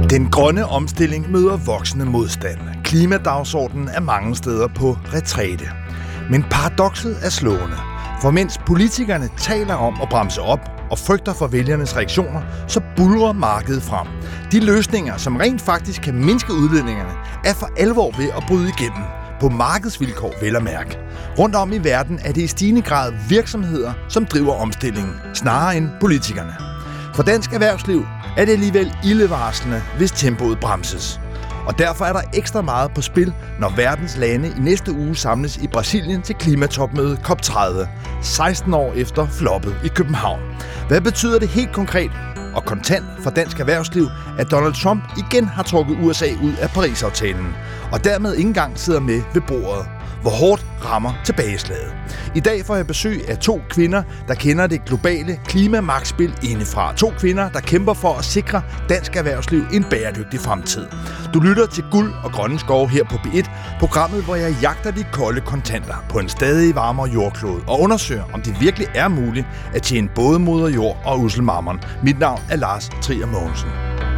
Den grønne omstilling møder voksende modstand. Klimadagsordenen er mange steder på retræte. Men paradokset er slående. For mens politikerne taler om at bremse op og frygter for vælgernes reaktioner, så buldrer markedet frem. De løsninger, som rent faktisk kan mindske udledningerne, er for alvor ved at bryde igennem. På markedsvilkår vel at mærke. Rundt om i verden er det i stigende grad virksomheder, som driver omstillingen, snarere end politikerne. For dansk erhvervsliv er det alligevel ildevarslende, hvis tempoet bremses. Og derfor er der ekstra meget på spil, når verdens lande i næste uge samles i Brasilien til klimatopmødet COP30, 16 år efter floppet i København. Hvad betyder det helt konkret og kontant for dansk erhvervsliv, at Donald Trump igen har trukket USA ud af Paris-aftalen, og dermed ikke engang sidder med ved bordet? Hvor hårdt rammer tilbageslaget? I dag får jeg besøg af 2 kvinder, der kender det globale klimamagtspil indefra. 2 kvinder, der kæmper for at sikre dansk erhvervsliv en bæredygtig fremtid. Du lytter til Guld og Grønne Skove her på B1, programmet, hvor jeg jagter de kolde kontanter på en stadig varmere jordklode og undersøger, om det virkelig er muligt at tjene både moder jord og ussel mammon. Mit navn er Lars Trier Mogensen.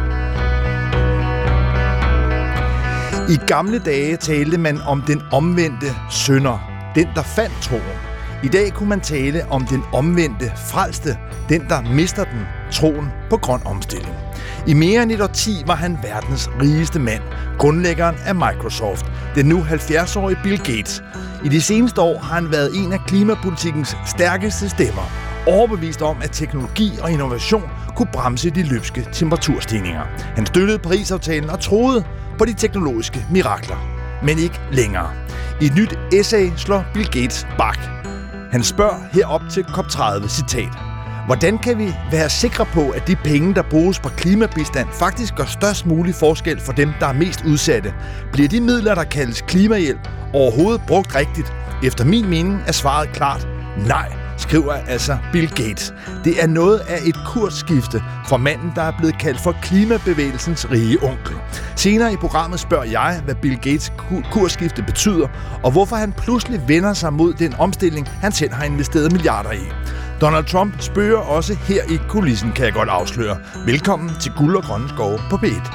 I gamle dage talte man om den omvendte synder, den der fandt troen. I dag kunne man tale om den omvendte frelste, den der mister den, troen på grøn omstilling. I mere end et årti var han verdens rigeste mand, grundlæggeren af Microsoft, den nu 70-årige Bill Gates. I de seneste år har han været en af klimapolitikkens stærkeste stemmer, overbevist om, at teknologi og innovation kunne bremse de løbske temperaturstigninger. Han støttede Paris-aftalen og troede på de teknologiske mirakler, men ikke længere. I et nyt essay slår Bill Gates bak. Han spørger herop til COP30, citat: hvordan kan vi være sikre på, at de penge, der bruges på klimabistand, faktisk gør størst mulig forskel for dem, der er mest udsatte? Bliver de midler, der kaldes klimahjælp, overhovedet brugt rigtigt? Efter min mening er svaret klart nej, skriver altså Bill Gates. Det er noget af et kursskifte for manden, der er blevet kaldt for klimabevægelsens rige onkel. Senere i programmet spørger jeg, hvad Bill Gates kursskifte betyder, og hvorfor han pludselig vender sig mod den omstilling, han selv har investeret milliarder i. Donald Trump spørger også her i kulissen, kan jeg godt afsløre. Velkommen til Guld og Grønne Skove på B1.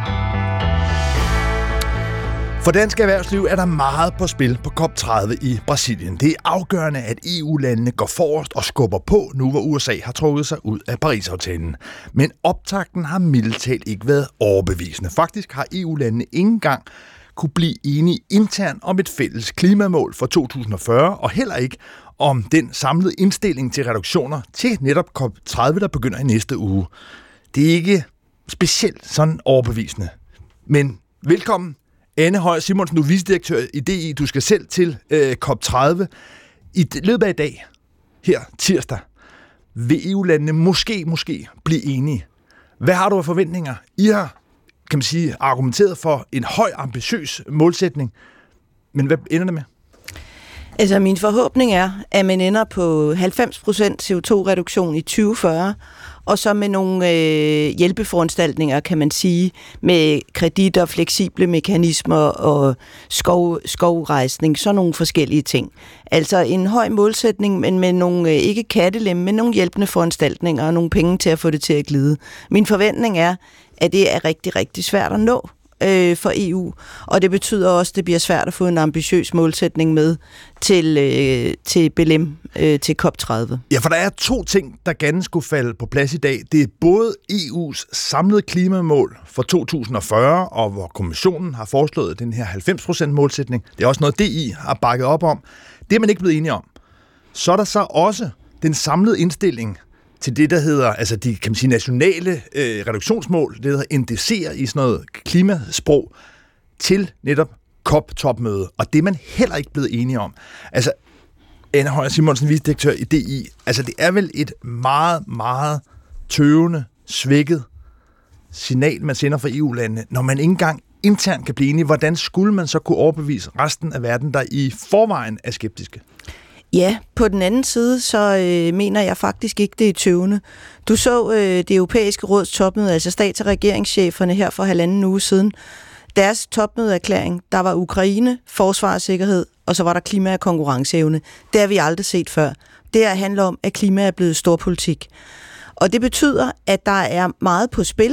For dansk erhvervsliv er der meget på spil på COP30 i Brasilien. Det er afgørende, at EU-landene går forrest og skubber på, nu hvor USA har trukket sig ud af Paris-aftalen. Men optakten har mildt talt ikke været overbevisende. Faktisk har EU-landene ikke engang kunne blive enige internt om et fælles klimamål for 2040, og heller ikke om den samlede indstilling til reduktioner til netop COP30, der begynder i næste uge. Det er ikke specielt sådan overbevisende. Men velkommen, Anne Højer Simonsen, du er vicedirektør i DI. Du skal selv til COP30. I løbet af i dag, her tirsdag, vil EU-landene måske blive enige. Hvad har du af forventninger? I har, kan man sige, argumenteret for en høj, ambitiøs målsætning. Men hvad ender det med? Altså, min forhåbning er, at man ender på 90% CO2-reduktion i 2040, og så med nogle hjælpeforanstaltninger, kan man sige, med kreditter, fleksible mekanismer og skovrejsning, sådan nogle forskellige ting. Altså en høj målsætning, men med nogle, ikke kattelemme, men nogle hjælpende foranstaltninger og nogle penge til at få det til at glide. Min forventning er, at det er rigtig, rigtig svært at nå for EU, og det betyder også, at det bliver svært at få en ambitiøs målsætning med til Belém, til COP30. Ja, for der er 2 ting, der gerne skulle falde på plads i dag. Det er både EU's samlede klimamål for 2040, og hvor kommissionen har foreslået den her 90% målsætning. Det er også noget, DI har bakket op om. Det er man ikke blevet enige om. Så er der så også den samlede indstilling til det, der hedder, altså de, kan man sige, nationale reduktionsmål, det hedder NDC'er i sådan noget klimasprog, til netop COP-topmøde, og det er man heller ikke blevet enige om. Altså, Anne Højer Simonsen, vicedirektør i DI, altså det er vel et meget, meget tøvende, svækket signal, man sender fra EU-landene, når man ikke engang internt kan blive enige. Hvordan skulle man så kunne overbevise resten af verden, der i forvejen er skeptiske? Ja, på den anden side, så mener jeg faktisk ikke, det er tøvende. Du så det europæiske råds topmøde, altså stats- og regeringscheferne her for 1,5 uge siden. Deres topmødeerklæring, der var Ukraine, forsvar og sikkerhed, og så var der klima og konkurrenceevne. Det har vi aldrig set før. Det her handler om, at klima er blevet storpolitik. Og det betyder, at der er meget på spil,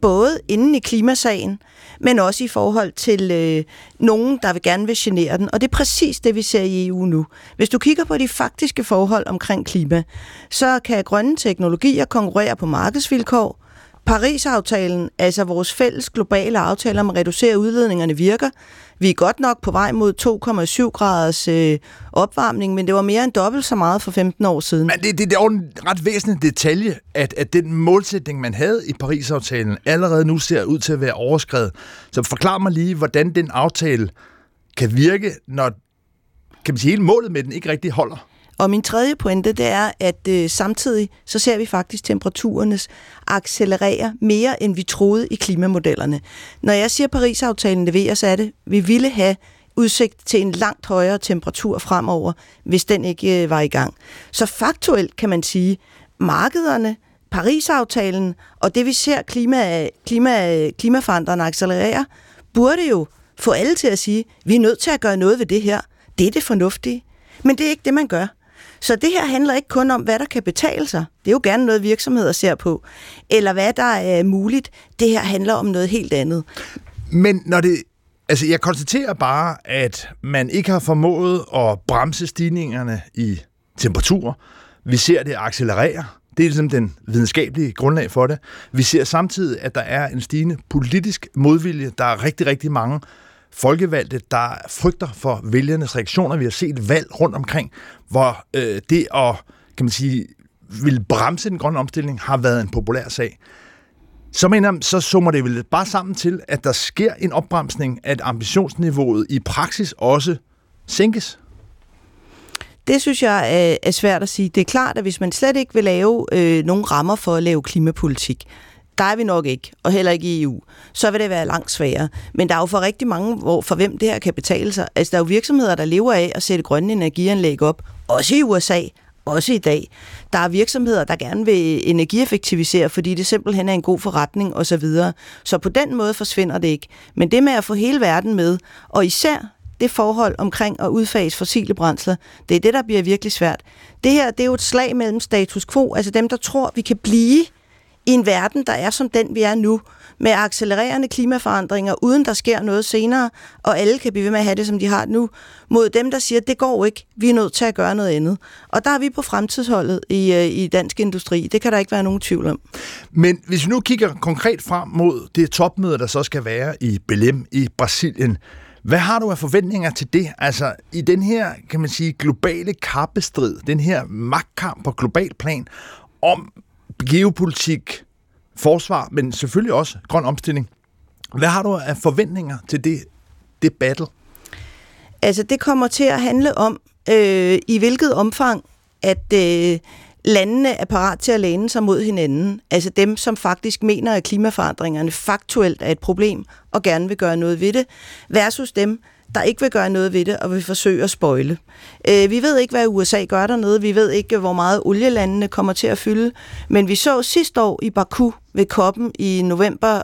både inden i klimasagen, men også i forhold til nogen, der vil gerne vil genere den. Og det er præcis det, vi ser i EU nu. Hvis du kigger på de faktiske forhold omkring klima, så kan grønne teknologier konkurrere på markedsvilkår. Paris-aftalen, altså vores fælles globale aftale om at reducere udledningerne, virker. Vi er godt nok på vej mod 2,7 graders opvarmning, men det var mere end dobbelt så meget for 15 år siden. Men det er jo en ret væsentlig detalje, at den målsætning, man havde i Paris-aftalen, allerede nu ser ud til at være overskredet. Så forklar mig lige, hvordan den aftale kan virke, når kan man sige, hele målet med den ikke rigtig holder. Og min tredje pointe, det er, at samtidig så ser vi faktisk temperaturernes accelerere mere, end vi troede i klimamodellerne. Når jeg siger, Paris-aftalen leverer, så er det, vi ville have udsigt til en langt højere temperatur fremover, hvis den ikke var i gang. Så faktuelt kan man sige, markederne, Paris-aftalen og det vi ser klimaforandrerne accelerere, burde jo få alle til at sige, vi er nødt til at gøre noget ved det her. Det er det fornuftige. Men det er ikke det, man gør. Så det her handler ikke kun om, hvad der kan betale sig. Det er jo gerne noget, virksomheder ser på. Eller hvad der er muligt. Det her handler om noget helt andet. Men når det... Altså, jeg konstaterer bare, at man ikke har formået at bremse stigningerne i temperatur. Vi ser det accelerere. Det er ligesom den videnskabelige grundlag for det. Vi ser samtidig, at der er en stigende politisk modvilje. Der er rigtig, rigtig mange folkevalgte, der frygter for vælgernes reaktioner. Vi har set valg rundt omkring, hvor det at, kan man sige, vil bremse den grønne omstilling, har været en populær sag. Så summer det vel bare sammen til, at der sker en opbremsning, at ambitionsniveauet i praksis også sænkes. Det synes jeg er svært at sige. Det er klart, at hvis man slet ikke vil lave nogle rammer for at lave klimapolitik, der er vi nok ikke, og heller ikke i EU, så vil det være langt sværere. Men der er jo for rigtig mange, for hvem det her kan betale sig. Altså, der er jo virksomheder, der lever af at sætte grønne energianlæg op, også i USA, også i dag. Der er virksomheder, der gerne vil energieffektivisere, fordi det simpelthen er en god forretning osv. Så på den måde forsvinder det ikke. Men det med at få hele verden med, og især det forhold omkring at udfase fossile brændsler, det er det, der bliver virkelig svært. Det her, det er jo et slag mellem status quo, altså dem, der tror, vi kan blive i en verden, der er som den, vi er nu, med accelererende klimaforandringer, uden der sker noget senere, og alle kan blive ved med at have det, som de har nu, mod dem, der siger, det går ikke, vi er nødt til at gøre noget andet. Og der er vi på fremtidsholdet i dansk industri. Det kan der ikke være nogen tvivl om. Men hvis vi nu kigger konkret frem mod det topmøde, der så skal være i Belém i Brasilien, hvad har du af forventninger til det? Altså i den her, kan man sige, globale kappestrid, den her magtkamp på global plan, om geopolitik, forsvar, men selvfølgelig også grøn omstilling. Hvad har du af forventninger til det battle? Altså, det kommer til at handle om, i hvilket omfang, at landene er parat til at læne sig mod hinanden. Altså dem, som faktisk mener, at klimaforandringerne faktuelt er et problem, og gerne vil gøre noget ved det, versus dem, der ikke vil gøre noget ved det, og vil forsøge at spoile. Vi ved ikke, hvad USA gør dernede. Vi ved ikke, hvor meget olielandene kommer til at fylde. Men vi så sidste år i Baku ved COP'en i november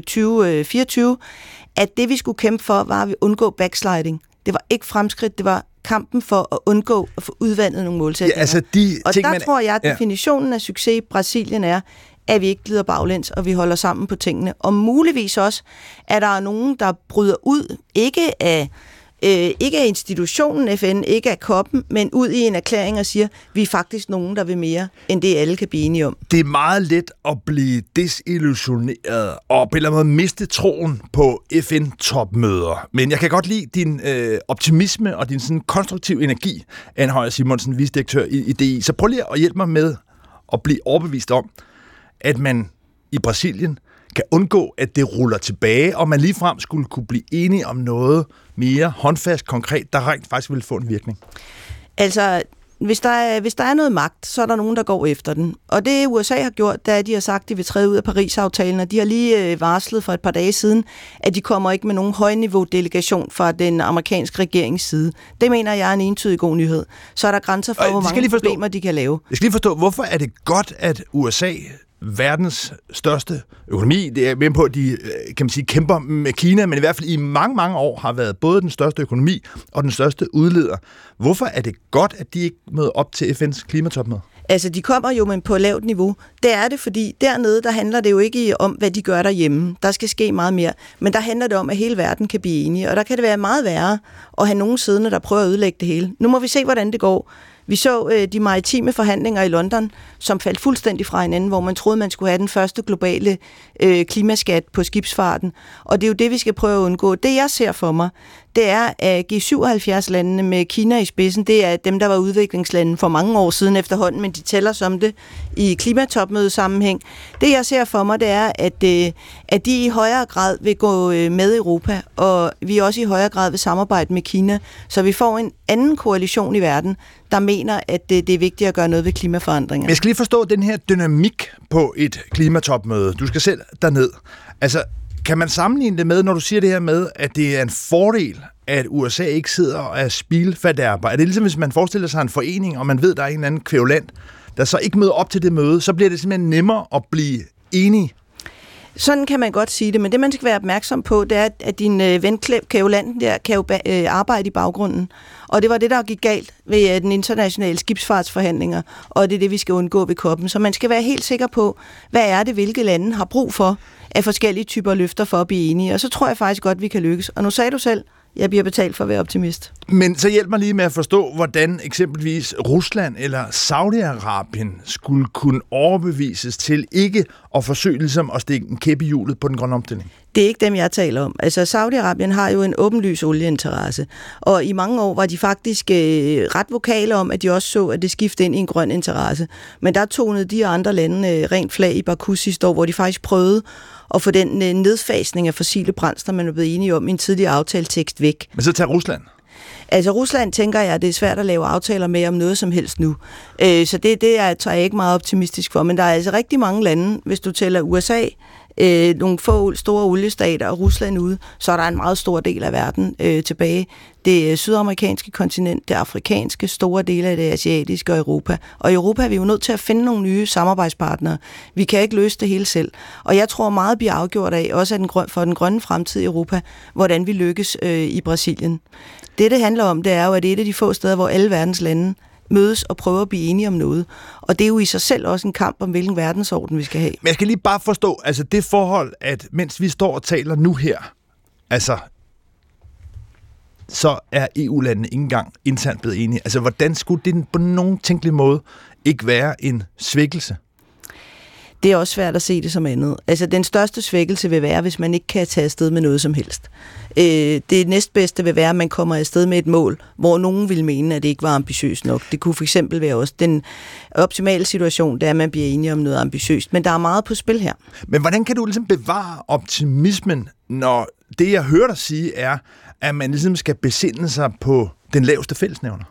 2024, at det, vi skulle kæmpe for, var at undgå backsliding. Det var ikke fremskridt, det var kampen for at undgå at få udvandet nogle målsætninger. Ja, altså og der tror jeg, at definitionen af succes i Brasilien er, at vi ikke glider baglæns, og vi holder sammen på tingene. Og muligvis også, at der er nogen, der bryder ud, ikke af institutionen FN, ikke af COP'en, men ud i en erklæring og siger, vi er faktisk nogen, der vil mere, end det alle kan blive enige om. Det er meget let at blive desillusioneret og på en eller anden måde miste troen på FN-topmøder. Men jeg kan godt lide din optimisme og din sådan konstruktive energi, Anne Højer Simonsen, vicedirektør i DI. Så prøv lige at hjælpe mig med at blive overbevist om, at man i Brasilien kan undgå, at det ruller tilbage, og man ligefrem skulle kunne blive enige om noget mere håndfast, konkret, der rent faktisk vil få en virkning. Altså, hvis der er noget magt, så er der nogen, der går efter den. Og det USA har gjort, da de har sagt, at de vil træde ud af Paris-aftalen, og de har lige varslet for et par dage siden, at de kommer ikke med nogen højniveau-delegation fra den amerikanske regerings side. Det mener jeg er en entydig god nyhed. Så er der grænser for, hvor mange problemer de kan lave. Jeg skal lige forstå, hvorfor er det godt, at USA, verdens største økonomi, det er med på, at de kan man sige, kæmper med Kina, men i hvert fald i mange, mange år har været både den største økonomi og den største udleder. Hvorfor er det godt, at de ikke møder op til FN's klimatopmøde? Altså, de kommer jo, men på lavt niveau. Det er det, fordi dernede, der handler det jo ikke om, hvad de gør derhjemme. Der skal ske meget mere. Men der handler det om, at hele verden kan blive enige. Og der kan det være meget værre at have nogen siddende, der prøver at ødelægge det hele. Nu må vi se, hvordan det går. Vi så de maritime forhandlinger i London, som faldt fuldstændig fra hinanden, hvor man troede, man skulle have den første globale klimaskat på skibsfarten. Og det er jo det, vi skal prøve at undgå. Det, jeg ser for mig, det er, at G77-landene med Kina i spidsen, det er dem, der var udviklingslande for mange år siden efterhånden, men de tæller som det i klimatopmødesammenhæng. Det, jeg ser for mig, det er, at de i højere grad vil gå med Europa, og vi også i højere grad vil samarbejde med Kina, så vi får en anden koalition i verden, der mener, at det er vigtigt at gøre noget ved klimaforandringer. Jeg skal lige forstå den her dynamik på et klimatopmøde. Du skal selv derned. Altså, kan man sammenligne det med, når du siger det her med, at det er en fordel, at USA ikke sidder og er spildfadærber? Er det ligesom, hvis man forestiller sig en forening, og man ved, der er en eller anden kvævlant, der så ikke møder op til det møde, så bliver det simpelthen nemmere at blive enige? Sådan kan man godt sige det, men det, man skal være opmærksom på, det er, at din ven kvævlanten der kan jo arbejde i baggrunden. Og det var det, der gik galt ved den internationale skibsfartsforhandlinger, og det er det, vi skal undgå ved COP'en. Så man skal være helt sikker på, hvad er det, hvilke lande har brug for af forskellige typer løfter for at blive enige. Og så tror jeg faktisk godt, vi kan lykkes. Og nu sagde du selv, jeg bliver betalt for at være optimist. Men så hjælp mig lige med at forstå, hvordan eksempelvis Rusland eller Saudi-Arabien skulle kunne overbevises til ikke at forsøge ligesom at stikke en kæp i hjulet på den grønne omstilling. Det er ikke dem, jeg taler om. Altså, Saudi-Arabien har jo en åbenlys olieinteresse, og i mange år var de faktisk ret vokale om, at de også så, at det skiftede ind i en grøn interesse. Men der tonede de og andre lande rent flag i Baku sidste år, hvor de faktisk prøvede at få den nedfasning af fossile brændsler, man er blevet enige om i en tidligere aftaletekst væk. Men så tager Rusland? Altså Rusland tænker jeg, at det er svært at lave aftaler med om noget som helst nu. Så det er jeg ikke meget optimistisk for. Men der er altså rigtig mange lande, hvis du tæller USA, nogle få store oliestater og Rusland ude, så er der en meget stor del af verden tilbage. Det sydamerikanske kontinent, det afrikanske, store dele af det asiatiske og Europa. Og i Europa er vi jo nødt til at finde nogle nye samarbejdspartnere. Vi kan ikke løse det hele selv. Og jeg tror meget bliver afgjort af, også for den grønne fremtid i Europa, hvordan vi lykkes i Brasilien. Det handler om, det er jo, at det er et af de få steder, hvor alle verdens lande mødes og prøver at blive enige om noget. Og det er jo i sig selv også en kamp om, hvilken verdensorden vi skal have. Men jeg skal lige bare forstå, altså det forhold, at mens vi står og taler nu her, altså så er EU-landene ikke engang internt blevet enige. Altså hvordan skulle det på nogen tænkelig måde ikke være en svækkelse? Det er også svært at se det som andet. Altså, den største svækkelse vil være, hvis man ikke kan tage afsted med noget som helst. Det næstbedste vil være, at man kommer afsted med et mål, hvor nogen vil mene, at det ikke var ambitiøst nok. Det kunne for eksempel være også den optimale situation, det er, at man bliver enige om noget ambitiøst. Men der er meget på spil her. Men hvordan kan du ligesom bevare optimismen, når det, jeg hører dig sige, er, at man ligesom skal besinde sig på den laveste fællesnævner?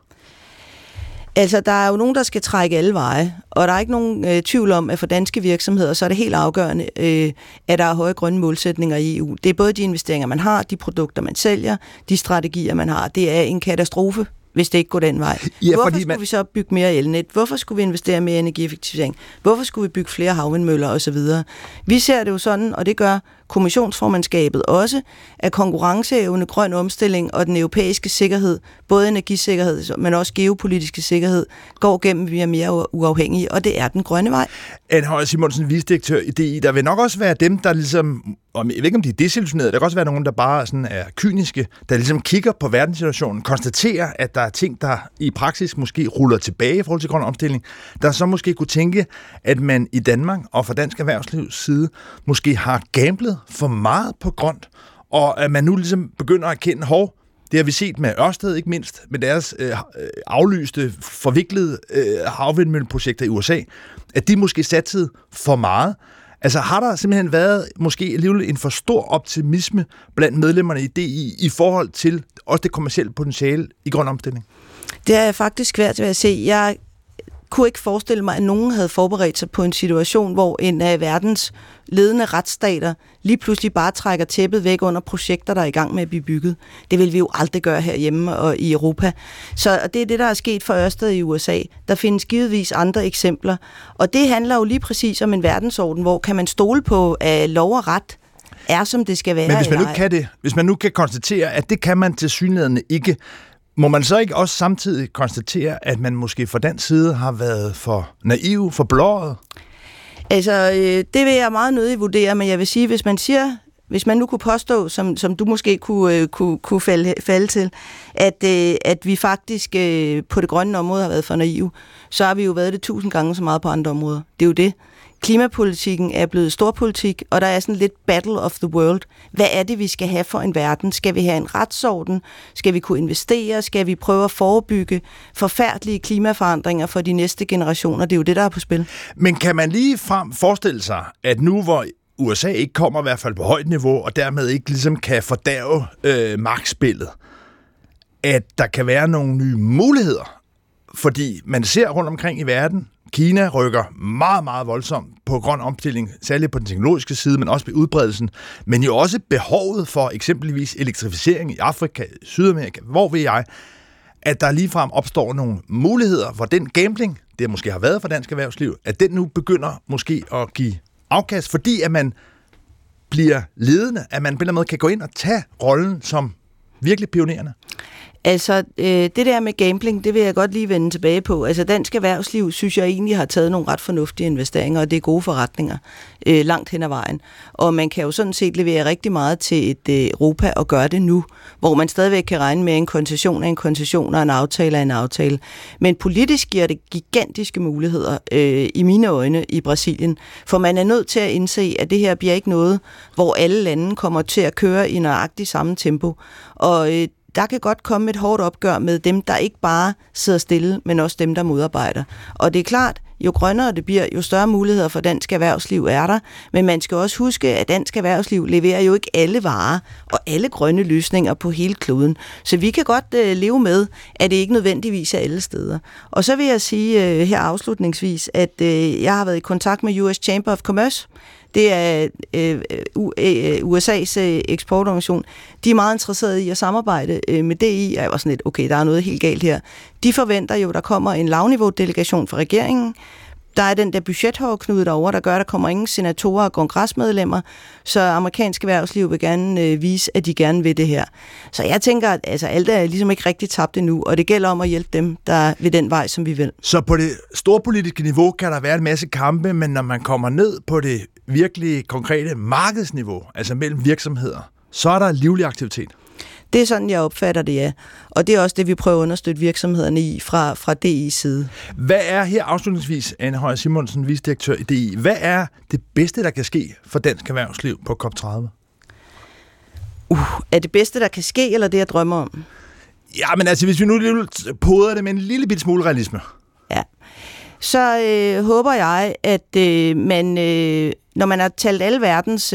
Altså, der er jo nogen, der skal trække alle veje, og der er ikke nogen tvivl om, at for danske virksomheder, så er det helt afgørende, at der er høje grønne målsætninger i EU. Det er både de investeringer, man har, de produkter, man sælger, de strategier, man har. Det er en katastrofe, hvis det ikke går den vej. Ja, hvorfor skulle vi så bygge mere elnet? Hvorfor skulle vi investere mere i energieffektivisering? Hvorfor skulle vi bygge flere havvindmøller osv.? Vi ser det jo sådan, og det gør kommissionsformandskabet også, at konkurrenceevne, grøn omstilling og den europæiske sikkerhed, både energisikkerhed, men også geopolitiske sikkerhed, går gennem, at vi er mere uafhængige, og det er den grønne vej. Anne Højer Simonsen, vicedirektør i DI, der vil nok også være dem, der ligesom, jeg ved ikke om de er desillusionerede, der kan også være nogen, der bare sådan er kyniske, der ligesom kigger på verdenssituationen, konstaterer, at der er ting, der i praksis måske ruller tilbage i forhold til grøn omstilling, der så måske kunne tænke, at man i Danmark og fra dansk erhvervslivs side måske har gamblet for meget på grønt, og at man nu ligesom begynder at erkende, det har vi set med Ørsted, ikke mindst, med deres aflyste, forviklede havvindmølleprojekter i USA, at de måske satsede for meget. Altså har der simpelthen været måske alligevel en for stor optimisme blandt medlemmerne i DI i forhold til også det kommercielle potentiale i grøn omstilling? Det er faktisk svært ved at se. Jeg kunne ikke forestille mig, at nogen havde forberedt sig på en situation, hvor en af verdens ledende retsstater lige pludselig bare trækker tæppet væk under projekter, der er i gang med at blive bygget. Det vil vi jo aldrig gøre herhjemme og i Europa. Så det er det, der er sket for Ørsted i USA. Der findes givetvis andre eksempler. Og det handler jo lige præcis om en verdensorden, hvor kan man stole på, at lov og ret er, som det skal være. Men hvis man nu kan det, hvis man nu kan konstatere, at det kan man tilsyneladende ikke, Må man så ikke også samtidig konstatere, at man måske fra den side har været for naiv, for blåret? Altså, det vil jeg meget nødig vurdere, men jeg vil sige, hvis man nu kunne påstå, som du måske kunne falde til, at vi faktisk på det grønne område har været for naive, så har vi jo været det 1000 gange så meget på andre områder. Det er jo det. Klimapolitikken er blevet storpolitik, og der er sådan lidt battle of the world. Hvad er det, vi skal have for en verden? Skal vi have en retsorden? Skal vi kunne investere? Skal vi prøve at forebygge forfærdelige klimaforandringer for de næste generationer? Det er jo det, der er på spil. Men kan man lige frem forestille sig, at nu hvor USA ikke kommer i hvert fald på højt niveau, og dermed ikke ligesom kan fordærve magtspillet, at der kan være nogle nye muligheder? Fordi man ser rundt omkring i verden, Kina rykker meget, meget voldsomt på grøn omstilling, særligt på den teknologiske side, men også på udbredelsen, men jo også behovet for eksempelvis elektrificering i Afrika, Sydamerika, hvor ved jeg, at der ligefrem opstår nogle muligheder, hvor den gambling, det måske har været for dansk erhvervsliv, at den nu begynder måske at give afkast, fordi at man bliver ledende, at man på en eller anden måde kan gå ind og tage rollen som virkelig pionerende. Altså, det der med gambling, det vil jeg godt lige vende tilbage på. Altså, dansk erhvervsliv, synes jeg egentlig har taget nogle ret fornuftige investeringer, og det er gode forretninger langt hen ad vejen. Og man kan jo sådan set levere rigtig meget til et Europa og gøre det nu, hvor man stadigvæk kan regne med en koncession af en koncession og en aftale af en aftale. Men politisk giver det gigantiske muligheder i mine øjne i Brasilien, for man er nødt til at indse, at det her bliver ikke noget, hvor alle lande kommer til at køre i nøjagtigt samme tempo. Og der kan godt komme et hårdt opgør med dem, der ikke bare sidder stille, men også dem, der modarbejder. Og det er klart, jo grønnere det bliver, jo større muligheder for dansk erhvervsliv er der. Men man skal også huske, at dansk erhvervsliv leverer jo ikke alle varer og alle grønne løsninger på hele kloden. Så vi kan godt leve med, at det ikke nødvendigvis er alle steder. Og så vil jeg sige her afslutningsvis, at jeg har været i kontakt med US Chamber of Commerce. Det er USA's eksportorganisation. De er meget interesserede i at samarbejde med DI. Jeg var sådan lidt, okay, der er noget helt galt her. De forventer jo, der kommer en lavniveau-delegation fra regeringen. Der er den der budgethårdknude derovre, der gør, at der kommer ingen senatorer og kongresmedlemmer, så amerikansk erhvervsliv vil gerne vise, at de gerne vil det her. Så jeg tænker, at altså, alt er ligesom ikke rigtig tabt endnu, og det gælder om at hjælpe dem, der vil den vej, som vi vil. Så på det storpolitiske niveau kan der være en masse kampe, men når man kommer ned på det virkelig konkrete markedsniveau, altså mellem virksomheder, så er der livlig aktivitet. Det er sådan, jeg opfatter det, ja. Og det er også det, vi prøver at understøtte virksomhederne i fra DI's side. Hvad er her afslutningsvis, Anne Højer Simonsen, vicedirektør i DI, hvad er det bedste, der kan ske for dansk erhvervsliv på COP30? Er det bedste, der kan ske, eller det, jeg drømmer om? Ja, men altså, hvis vi nu poder det med en lille bitte smule realisme. Ja. Så håber jeg, at man, når man har talt alle verdens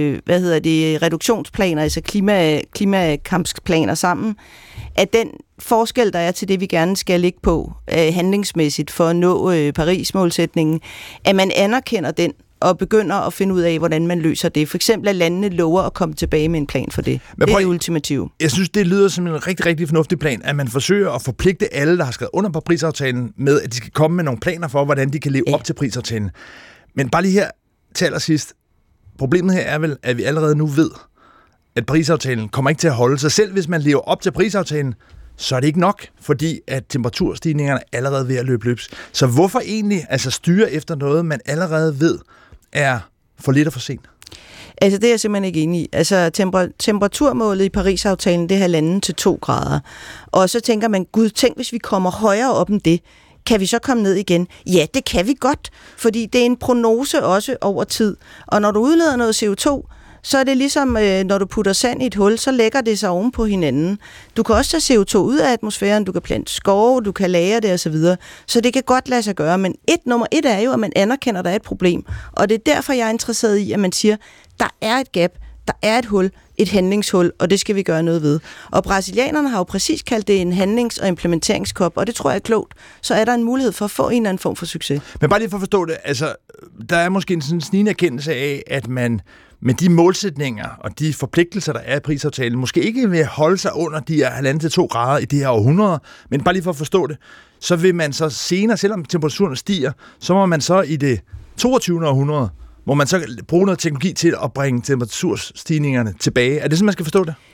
reduktionsplaner, altså klimakampsplaner sammen, at den forskel, der er til det, vi gerne skal ligge på handlingsmæssigt for at nå Paris-målsætningen, at man anerkender den og begynder at finde ud af, hvordan man løser det. For eksempel, at landene lover at komme tilbage med en plan for det. Det er det ultimative. Jeg synes, det lyder som en rigtig, rigtig fornuftig plan, at man forsøger at forpligte alle, der har skrevet under på Parisaftalen, med at de skal komme med nogle planer for, hvordan de kan leve op til Parisaftalen. Men bare lige her til allersidst. Problemet her er vel, at vi allerede nu ved, at Parisaftalen kommer ikke til at holde sig. Selv hvis man lever op til Parisaftalen, så er det ikke nok, fordi at temperaturstigningerne er allerede ved at løbe løbs. Så hvorfor egentlig styre efter noget, man allerede ved, er for lidt og for sent? Altså, det er jeg simpelthen ikke enig i. Altså, temperaturmålet i Parisaftalen, det er 1,5 til 2 grader. Og så tænker man, gud, tænk, hvis vi kommer højere op end det, kan vi så komme ned igen? Ja, det kan vi godt, fordi det er en prognose også over tid. Og når du udleder noget CO2, så er det ligesom, når du putter sand i et hul, så lægger det sig oven på hinanden. Du kan også tage CO2 ud af atmosfæren, du kan plante skove, du kan lagre det osv. Så det kan godt lade sig gøre, men nummer et er jo, at man anerkender, at der er et problem. Og det er derfor, jeg er interesseret i, at man siger, der er et gap, der er et hul, et handlingshul, og det skal vi gøre noget ved. Og brasilianerne har jo præcis kaldt det en handlings- og implementeringskop, og det tror jeg er klogt. Så er der en mulighed for at få en eller anden form for succes. Men bare lige for at forstå det, altså, der er måske en sådan snigende erkendelse af, at man med de målsætninger og de forpligtelser, der er i Parisaftalen, måske ikke vil holde sig under de her 1,5 til 2 grader i det her århundrede, men bare lige for at forstå det, så vil man så senere, selvom temperaturen stiger, så må man så i det 22. århundrede, hvor man så bruger noget teknologi til at bringe temperaturstigningerne tilbage. Er det sådan, man skal forstå det?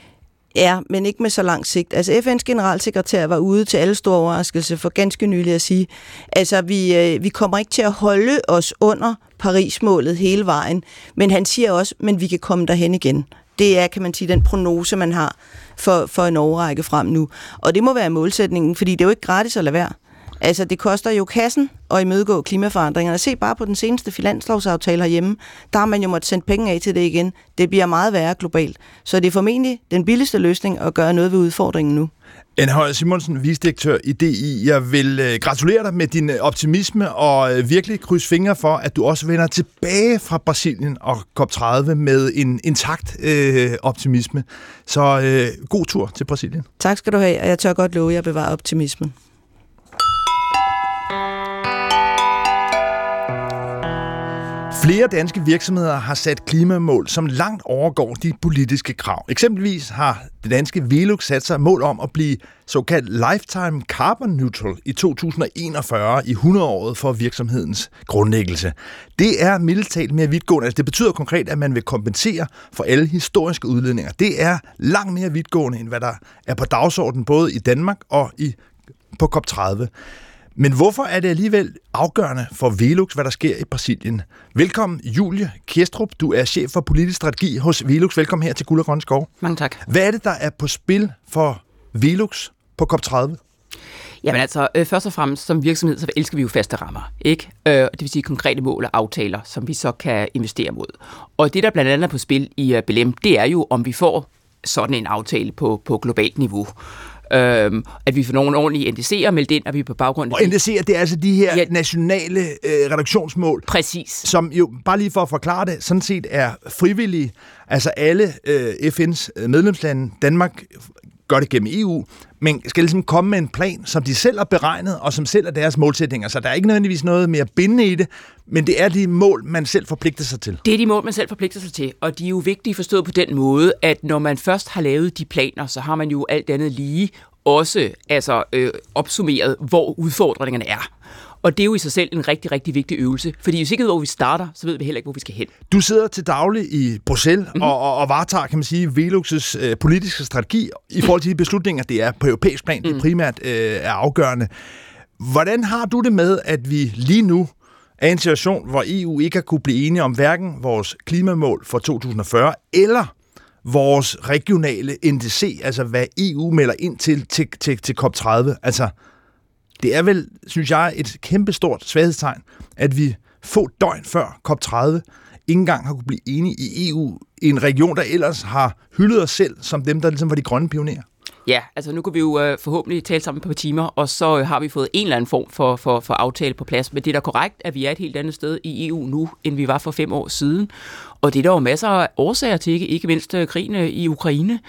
Ja, men ikke med så lang sigt. Altså FN's generalsekretær var ude til alle store overraskelser for ganske nylig at sige, altså vi kommer ikke til at holde os under Paris-målet hele vejen, men han siger også, men vi kan komme derhen igen. Det er, kan man sige, den prognose, man har for en årrække frem nu. Og det må være målsætningen, fordi det er jo ikke gratis at lade være. Altså, det koster jo kassen at imødegå klimaforandringerne. Se bare på den seneste finanslovsaftale herhjemme. Der har man jo måttet sende penge af til det igen. Det bliver meget værre globalt. Så det er formentlig den billigste løsning at gøre noget ved udfordringen nu. Anne Høyer Simonsen, vicedirektør i DI. Jeg vil gratulere dig med din optimisme og virkelig krydse fingre for, at du også vender tilbage fra Brasilien og COP30 med en intakt optimisme. Så god tur til Brasilien. Tak skal du have, og jeg tør godt love, at jeg bevarer optimismen. Flere danske virksomheder har sat klimamål, som langt overgår de politiske krav. Eksempelvis har det danske Velux sat sig mål om at blive såkaldt lifetime carbon neutral i 2041 i 100-året for virksomhedens grundlæggelse. Det er mildt talt mere vidtgående. Altså det betyder konkret, at man vil kompensere for alle historiske udledninger. Det er langt mere vidtgående, end hvad der er på dagsordenen både i Danmark og på COP30. Men hvorfor er det alligevel afgørende for Velux, hvad der sker i Brasilien? Velkommen, Julie Kjestrup. Du er chef for politisk strategi hos Velux. Velkommen her til Guld og Grønne Skov. Mange tak. Hvad er det, der er på spil for Velux på COP30? Jamen altså, først og fremmest som virksomhed, så elsker vi jo faste rammer, ikke? Det vil sige konkrete mål og aftaler, som vi så kan investere mod. Og det, der blandt andet er på spil i Belém, det er jo, om vi får sådan en aftale på globalt niveau. At vi får nogle ordentlige NDC'er meldt ind, at vi på baggrund af og NDC'er, det er altså de her nationale reduktionsmål. Præcis. Som jo, bare lige for at forklare det, sådan set er frivillige. Altså alle FN's medlemslande, Danmark gør det gennem EU, men skal ligesom komme med en plan, som de selv har beregnet, og som selv er deres målsætninger. Så der er ikke nødvendigvis noget mere bindende i det, men det er de mål, man selv forpligter sig til. Det er de mål, man selv forpligter sig til, og de er jo vigtige forstået på den måde, at når man først har lavet de planer, så har man jo alt andet lige også opsummeret, hvor udfordringerne er. Og det er jo i sig selv en rigtig, rigtig vigtig øvelse. Fordi hvis ikke ved, hvor vi starter, så ved vi heller ikke, hvor vi skal hen. Du sidder til daglig i Bruxelles og varetager, kan man sige, Velux's politiske strategi i forhold til de beslutninger, det er på europæisk plan, det primært er afgørende. Hvordan har du det med, at vi lige nu er i en situation, hvor EU ikke har kunne blive enige om hverken vores klimamål for 2040 eller vores regionale NDC, altså hvad EU melder ind til COP30. Altså, det er vel, synes jeg, et kæmpestort svaghedstegn, at vi få døgn før COP30 ikke engang har kunne blive enige i EU, i en region, der ellers har hyldet os selv som dem, der ligesom var de grønne pionerer. Ja, altså nu kan vi jo forhåbentlig tale sammen på timer, og så har vi fået en eller anden form for aftale på plads. Men det er da korrekt, at vi er et helt andet sted i EU nu, end vi var for 5 år siden. Og det er der jo masser af årsager til, ikke mindst krigen i Ukraine.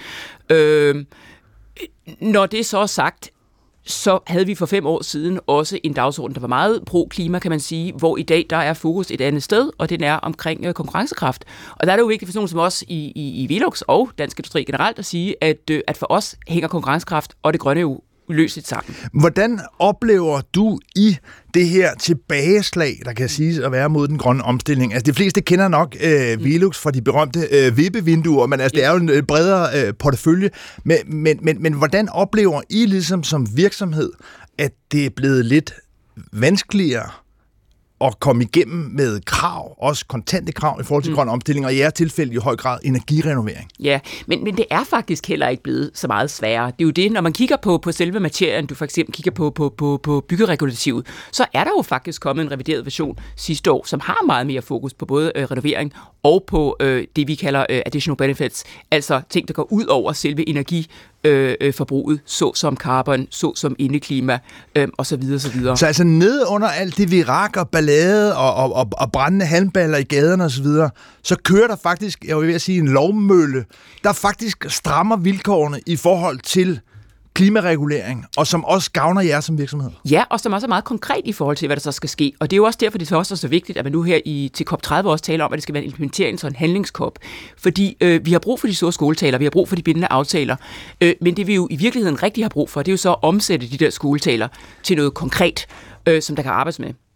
Når det så er sagt, så havde vi for 5 år siden også en dagsorden, der var meget pro-klima, kan man sige, hvor i dag der er fokus et andet sted, og den er omkring konkurrencekraft. Og der er det jo vigtigt for sådan som os i Velux og Dansk Industri generelt at sige, at for os hænger konkurrencekraft og det grønne jo uløseligt sammen. Hvordan oplever du i det her tilbageslag, der kan siges at være mod den grønne omstilling? Altså de fleste kender nok Velux fra de berømte vippevinduer, men altså, det er jo en bredere portefølje. Men hvordan oplever I ligesom som virksomhed, at det er blevet lidt vanskeligere at komme igennem med krav, også kontante krav i forhold til grøn omstilling, og i jeres tilfælde i høj grad energirenovering? Ja, men det er faktisk heller ikke blevet så meget sværere. Det er jo det, når man kigger på selve materien, du for eksempel kigger på byggeregulativet, så er der jo faktisk kommet en revideret version sidste år, som har meget mere fokus på både renovering og på det, vi kalder additional benefits, altså ting, der går ud over selve energiforbruget, såsom carbon, såsom indeklima, osv. Så altså nede under alt det virak og ballade og brændende halmballer i gaderne osv., så kører der faktisk, jeg vil sige, en lovmølle, der faktisk strammer vilkårene i forhold til klimaregulering, og som også gavner jer som virksomhed. Ja, og som også er meget konkret i forhold til, hvad der så skal ske. Og det er jo også derfor, det også er så vigtigt, at man nu her til COP30 også taler om, at det skal være en implementering, så en handlingskop. Fordi vi har brug for de store skåltaler, vi har brug for de bindende aftaler, men det vi jo i virkeligheden rigtig har brug for, det er jo så at omsætte de der skåltaler til noget konkret, som der kan arbejdes med.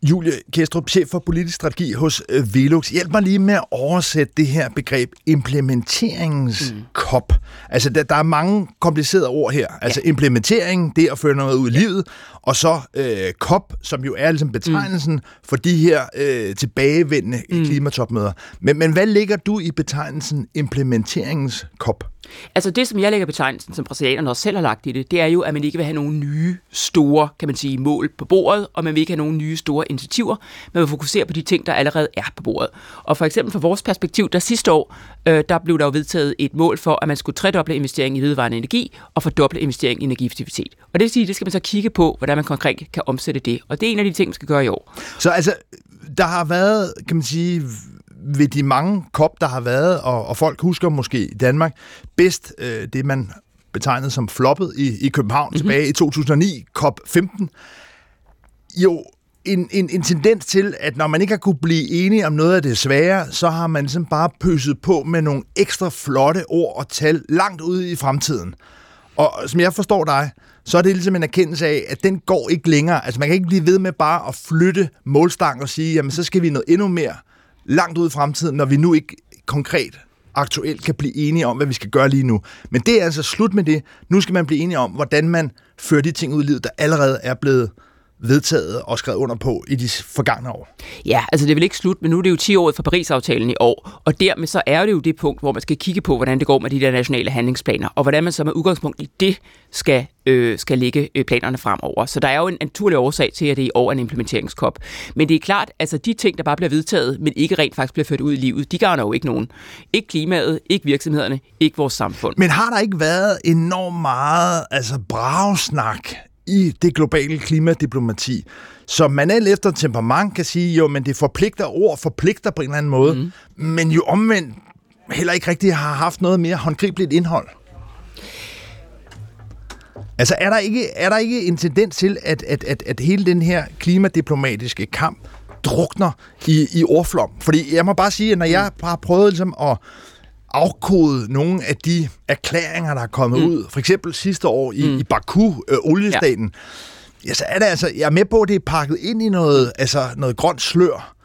Julie Kjestrup, chef for politisk strategi hos Velux. Hjælp mig lige med at oversætte det her begreb implementeringens-COP. Altså, der er mange komplicerede ord her. Altså, implementering, det at føre noget ud i livet, og så COP, som jo er ligesom betegnelsen for de her tilbagevendende klimatopmøder. Men hvad lægger du i betegnelsen implementeringens-COP? Altså det, som jeg lægger betegnelsen, som brasilianerne også selv har lagt i det er jo, at man ikke vil have nogle nye, store, kan man sige, mål på bordet, og man vil ikke have nogle nye, store initiativer. Man vil fokusere på de ting, der allerede er på bordet. Og for eksempel fra vores perspektiv, der sidste år, der blev der jo vedtaget et mål for, at man skulle tredoble investering i vedvarende energi og fordoble investering i energieffektivitet. Og det vil sige, det skal man så kigge på, hvordan man konkret kan omsætte det. Og det er en af de ting, man skal gøre i år. Så altså, der har været, kan man sige, ved de mange COP, der har været, og folk husker måske i Danmark bedst det, man betegnede som floppet i København tilbage i 2009, COP 15. Jo, en tendens til, at når man ikke har kunne blive enige om noget af det svære, så har man ligesom bare pøset på med nogle ekstra flotte ord og tal langt ude i fremtiden. Og som jeg forstår dig, så er det ligesom en erkendelse af, at den går ikke længere. Altså man kan ikke blive ved med bare at flytte målstang og sige, jamen så skal vi noget endnu mere langt ud i fremtiden, når vi nu ikke konkret, aktuelt kan blive enige om, hvad vi skal gøre lige nu. Men det er altså slut med det. Nu skal man blive enige om, hvordan man fører de ting ud i livet, der allerede er blevet vedtaget og skrevet under på i de forgangne år. Ja, altså det er vel ikke slut, men nu er det jo 10 år for Paris-aftalen i år, og dermed så er det jo det punkt, hvor man skal kigge på, hvordan det går med de der nationale handlingsplaner, og hvordan man så med udgangspunkt i det skal lægge planerne fremover. Så der er jo en naturlig årsag til, at det i år er en implementeringskop. Men det er klart, altså de ting, der bare bliver vedtaget, men ikke rent faktisk bliver ført ud i livet, de gavner jo ikke nogen. Ikke klimaet, ikke virksomhederne, ikke vores samfund. Men har der ikke været enormt meget bragesnak i det globale klimadiplomati, så man alt efter temperament kan sige, jo, men det forpligter på en eller anden måde, men jo omvendt heller ikke rigtig har haft noget mere håndgribeligt indhold. Altså er der ikke en tendens til, at hele den her klimadiplomatiske kamp drukner i ordflom? Fordi jeg må bare sige, at når jeg har prøvet ligesom at afkode nogle af de erklæringer, der er kommet ud, for eksempel sidste år i Baku, oliestaten, ja, så er det altså, jeg er med på, at det er pakket ind i noget grønt slør,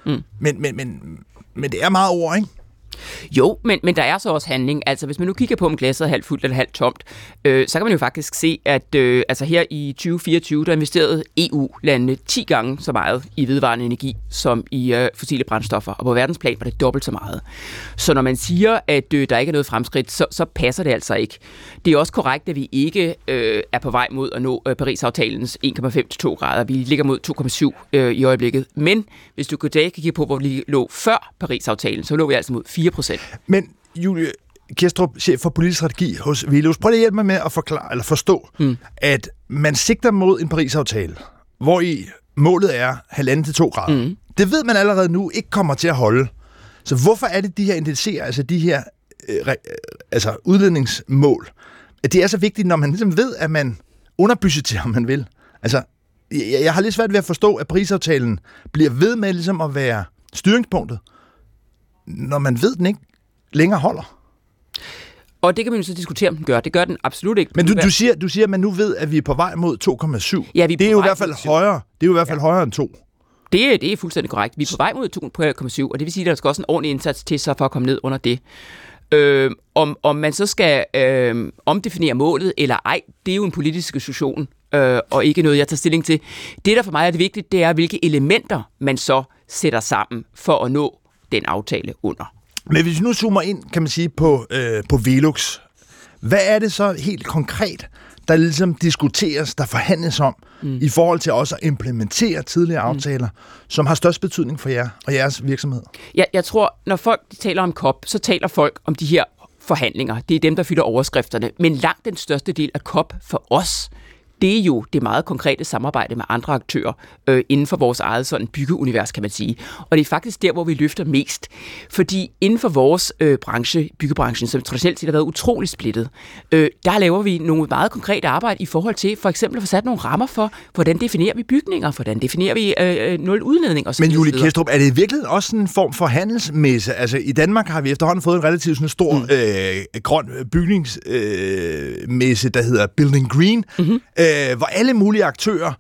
men det er meget ord, ikke? Jo, men der er så også handling. Altså, hvis man nu kigger på, om glasset er halvt fuldt eller halvt tomt, så kan man jo faktisk se, at her i 2024, der investerede EU-landene 10 gange så meget i vedvarende energi, som i fossile brændstoffer. Og på verdensplan var det dobbelt så meget. Så når man siger, at der ikke er noget fremskridt, så passer det altså ikke. Det er også korrekt, at vi ikke er på vej mod at nå Paris-aftalens 1,5-2 grader. Vi ligger mod 2,7 i øjeblikket. Men hvis du kan kigge på, hvor vi lå før Paris-aftalen, så lå vi altså mod 4%. Men Julie Kjestrup, chef for politisk strategi hos Velux, prøv at hjælpe mig med at forklare eller forstå, at man sigter mod en Paris-aftale, hvor i målet er 1,5-2 grader. Det ved man allerede nu ikke kommer til at holde. Så hvorfor er det de her NDC'er, altså de her udledningsmål, at det er så vigtigt, når man ligesom ved, at man underbudgeterer, om man vil? Altså, jeg har lidt svært ved at forstå, at Paris-aftalen bliver ved med ligesom at være styringspunktet, når man ved, den ikke længere holder. Og det kan man jo så diskutere, om den gør. Det gør den absolut ikke. Men du siger, at man nu ved, at vi er på vej mod 2,7. Ja, det er jo i hvert fald højere. Det er jo i hvert fald højere end 2. Det er fuldstændig korrekt. Vi er på vej mod 2,7, og det vil sige, at der skal også en ordentlig indsats til så for at komme ned under det. Om man så skal omdefinere målet eller ej, det er jo en politisk diskussion, og ikke noget, jeg tager stilling til. Det, der for mig er det vigtigt, det er, hvilke elementer man så sætter sammen for at nå den aftale under. Men hvis vi nu zoomer ind, kan man sige, på Velux, hvad er det så helt konkret, der ligesom diskuteres, der forhandles om, i forhold til også at implementere tidligere aftaler, som har størst betydning for jer og jeres virksomhed? Ja, jeg tror, når folk taler om COP, så taler folk om de her forhandlinger. Det er dem, der fylder overskrifterne. Men langt den største del af COP for os, det er jo det meget konkrete samarbejde med andre aktører inden for vores eget sådan byggeunivers, kan man sige. Og det er faktisk der, hvor vi løfter mest. Fordi inden for vores branche, byggebranchen, som traditionelt set har været utroligt splittet, der laver vi nogle meget konkrete arbejde i forhold til for eksempel at få sat nogle rammer for, hvordan definerer vi bygninger, hvordan definerer vi nul udledning osv. Men Julie Kjestrup, er det virkelig også en form for handelsmesse? Altså i Danmark har vi efterhånden fået en relativt sådan stor grøn bygningsmesse, der hedder Building Green, hvor alle mulige aktører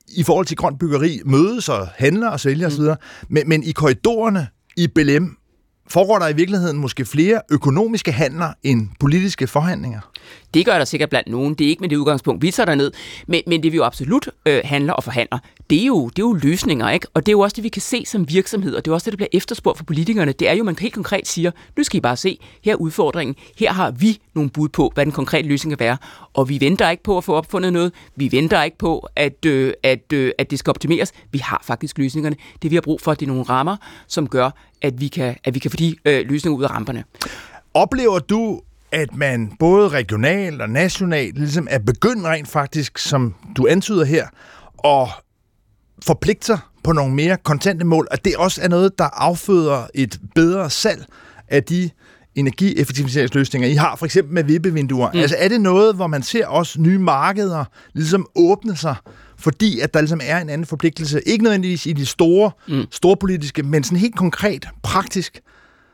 i forhold til grønt byggeri mødes og handler og sælger osv., men i korridorerne i Belém foregår der i virkeligheden måske flere økonomiske handler end politiske forhandlinger? Det gør der sikkert blandt nogen. Det er ikke med det udgangspunkt, vi tager derned. Men det vi jo absolut handler og forhandler, det er jo løsninger, ikke? Og det er jo også det, vi kan se som virksomhed, og det er også det, der bliver efterspurgt for politikerne. Det er jo, man helt konkret siger, nu skal I bare se, her er udfordringen, her har vi nogle bud på, hvad den konkrete løsning kan være. Og vi venter ikke på at få opfundet noget. Vi venter ikke på, at det skal optimeres. Vi har faktisk løsningerne. Det vi har brug for, det er nogle rammer, som gør, at vi kan få de løsninger ud af ramperne. Oplever du, at man både regionalt og nationalt ligesom er begyndt rent faktisk, som du antyder her, at forpligte sig på nogle mere kontante mål, at det også er noget, der afføder et bedre salg af de energieffektiviseringsløsninger, I har, for eksempel med vippevinduer. Altså er det noget, hvor man ser også nye markeder ligesom åbne sig, fordi at der ligesom er en anden forpligtelse, ikke nødvendigvis i de store politiske, men sådan helt konkret, praktisk,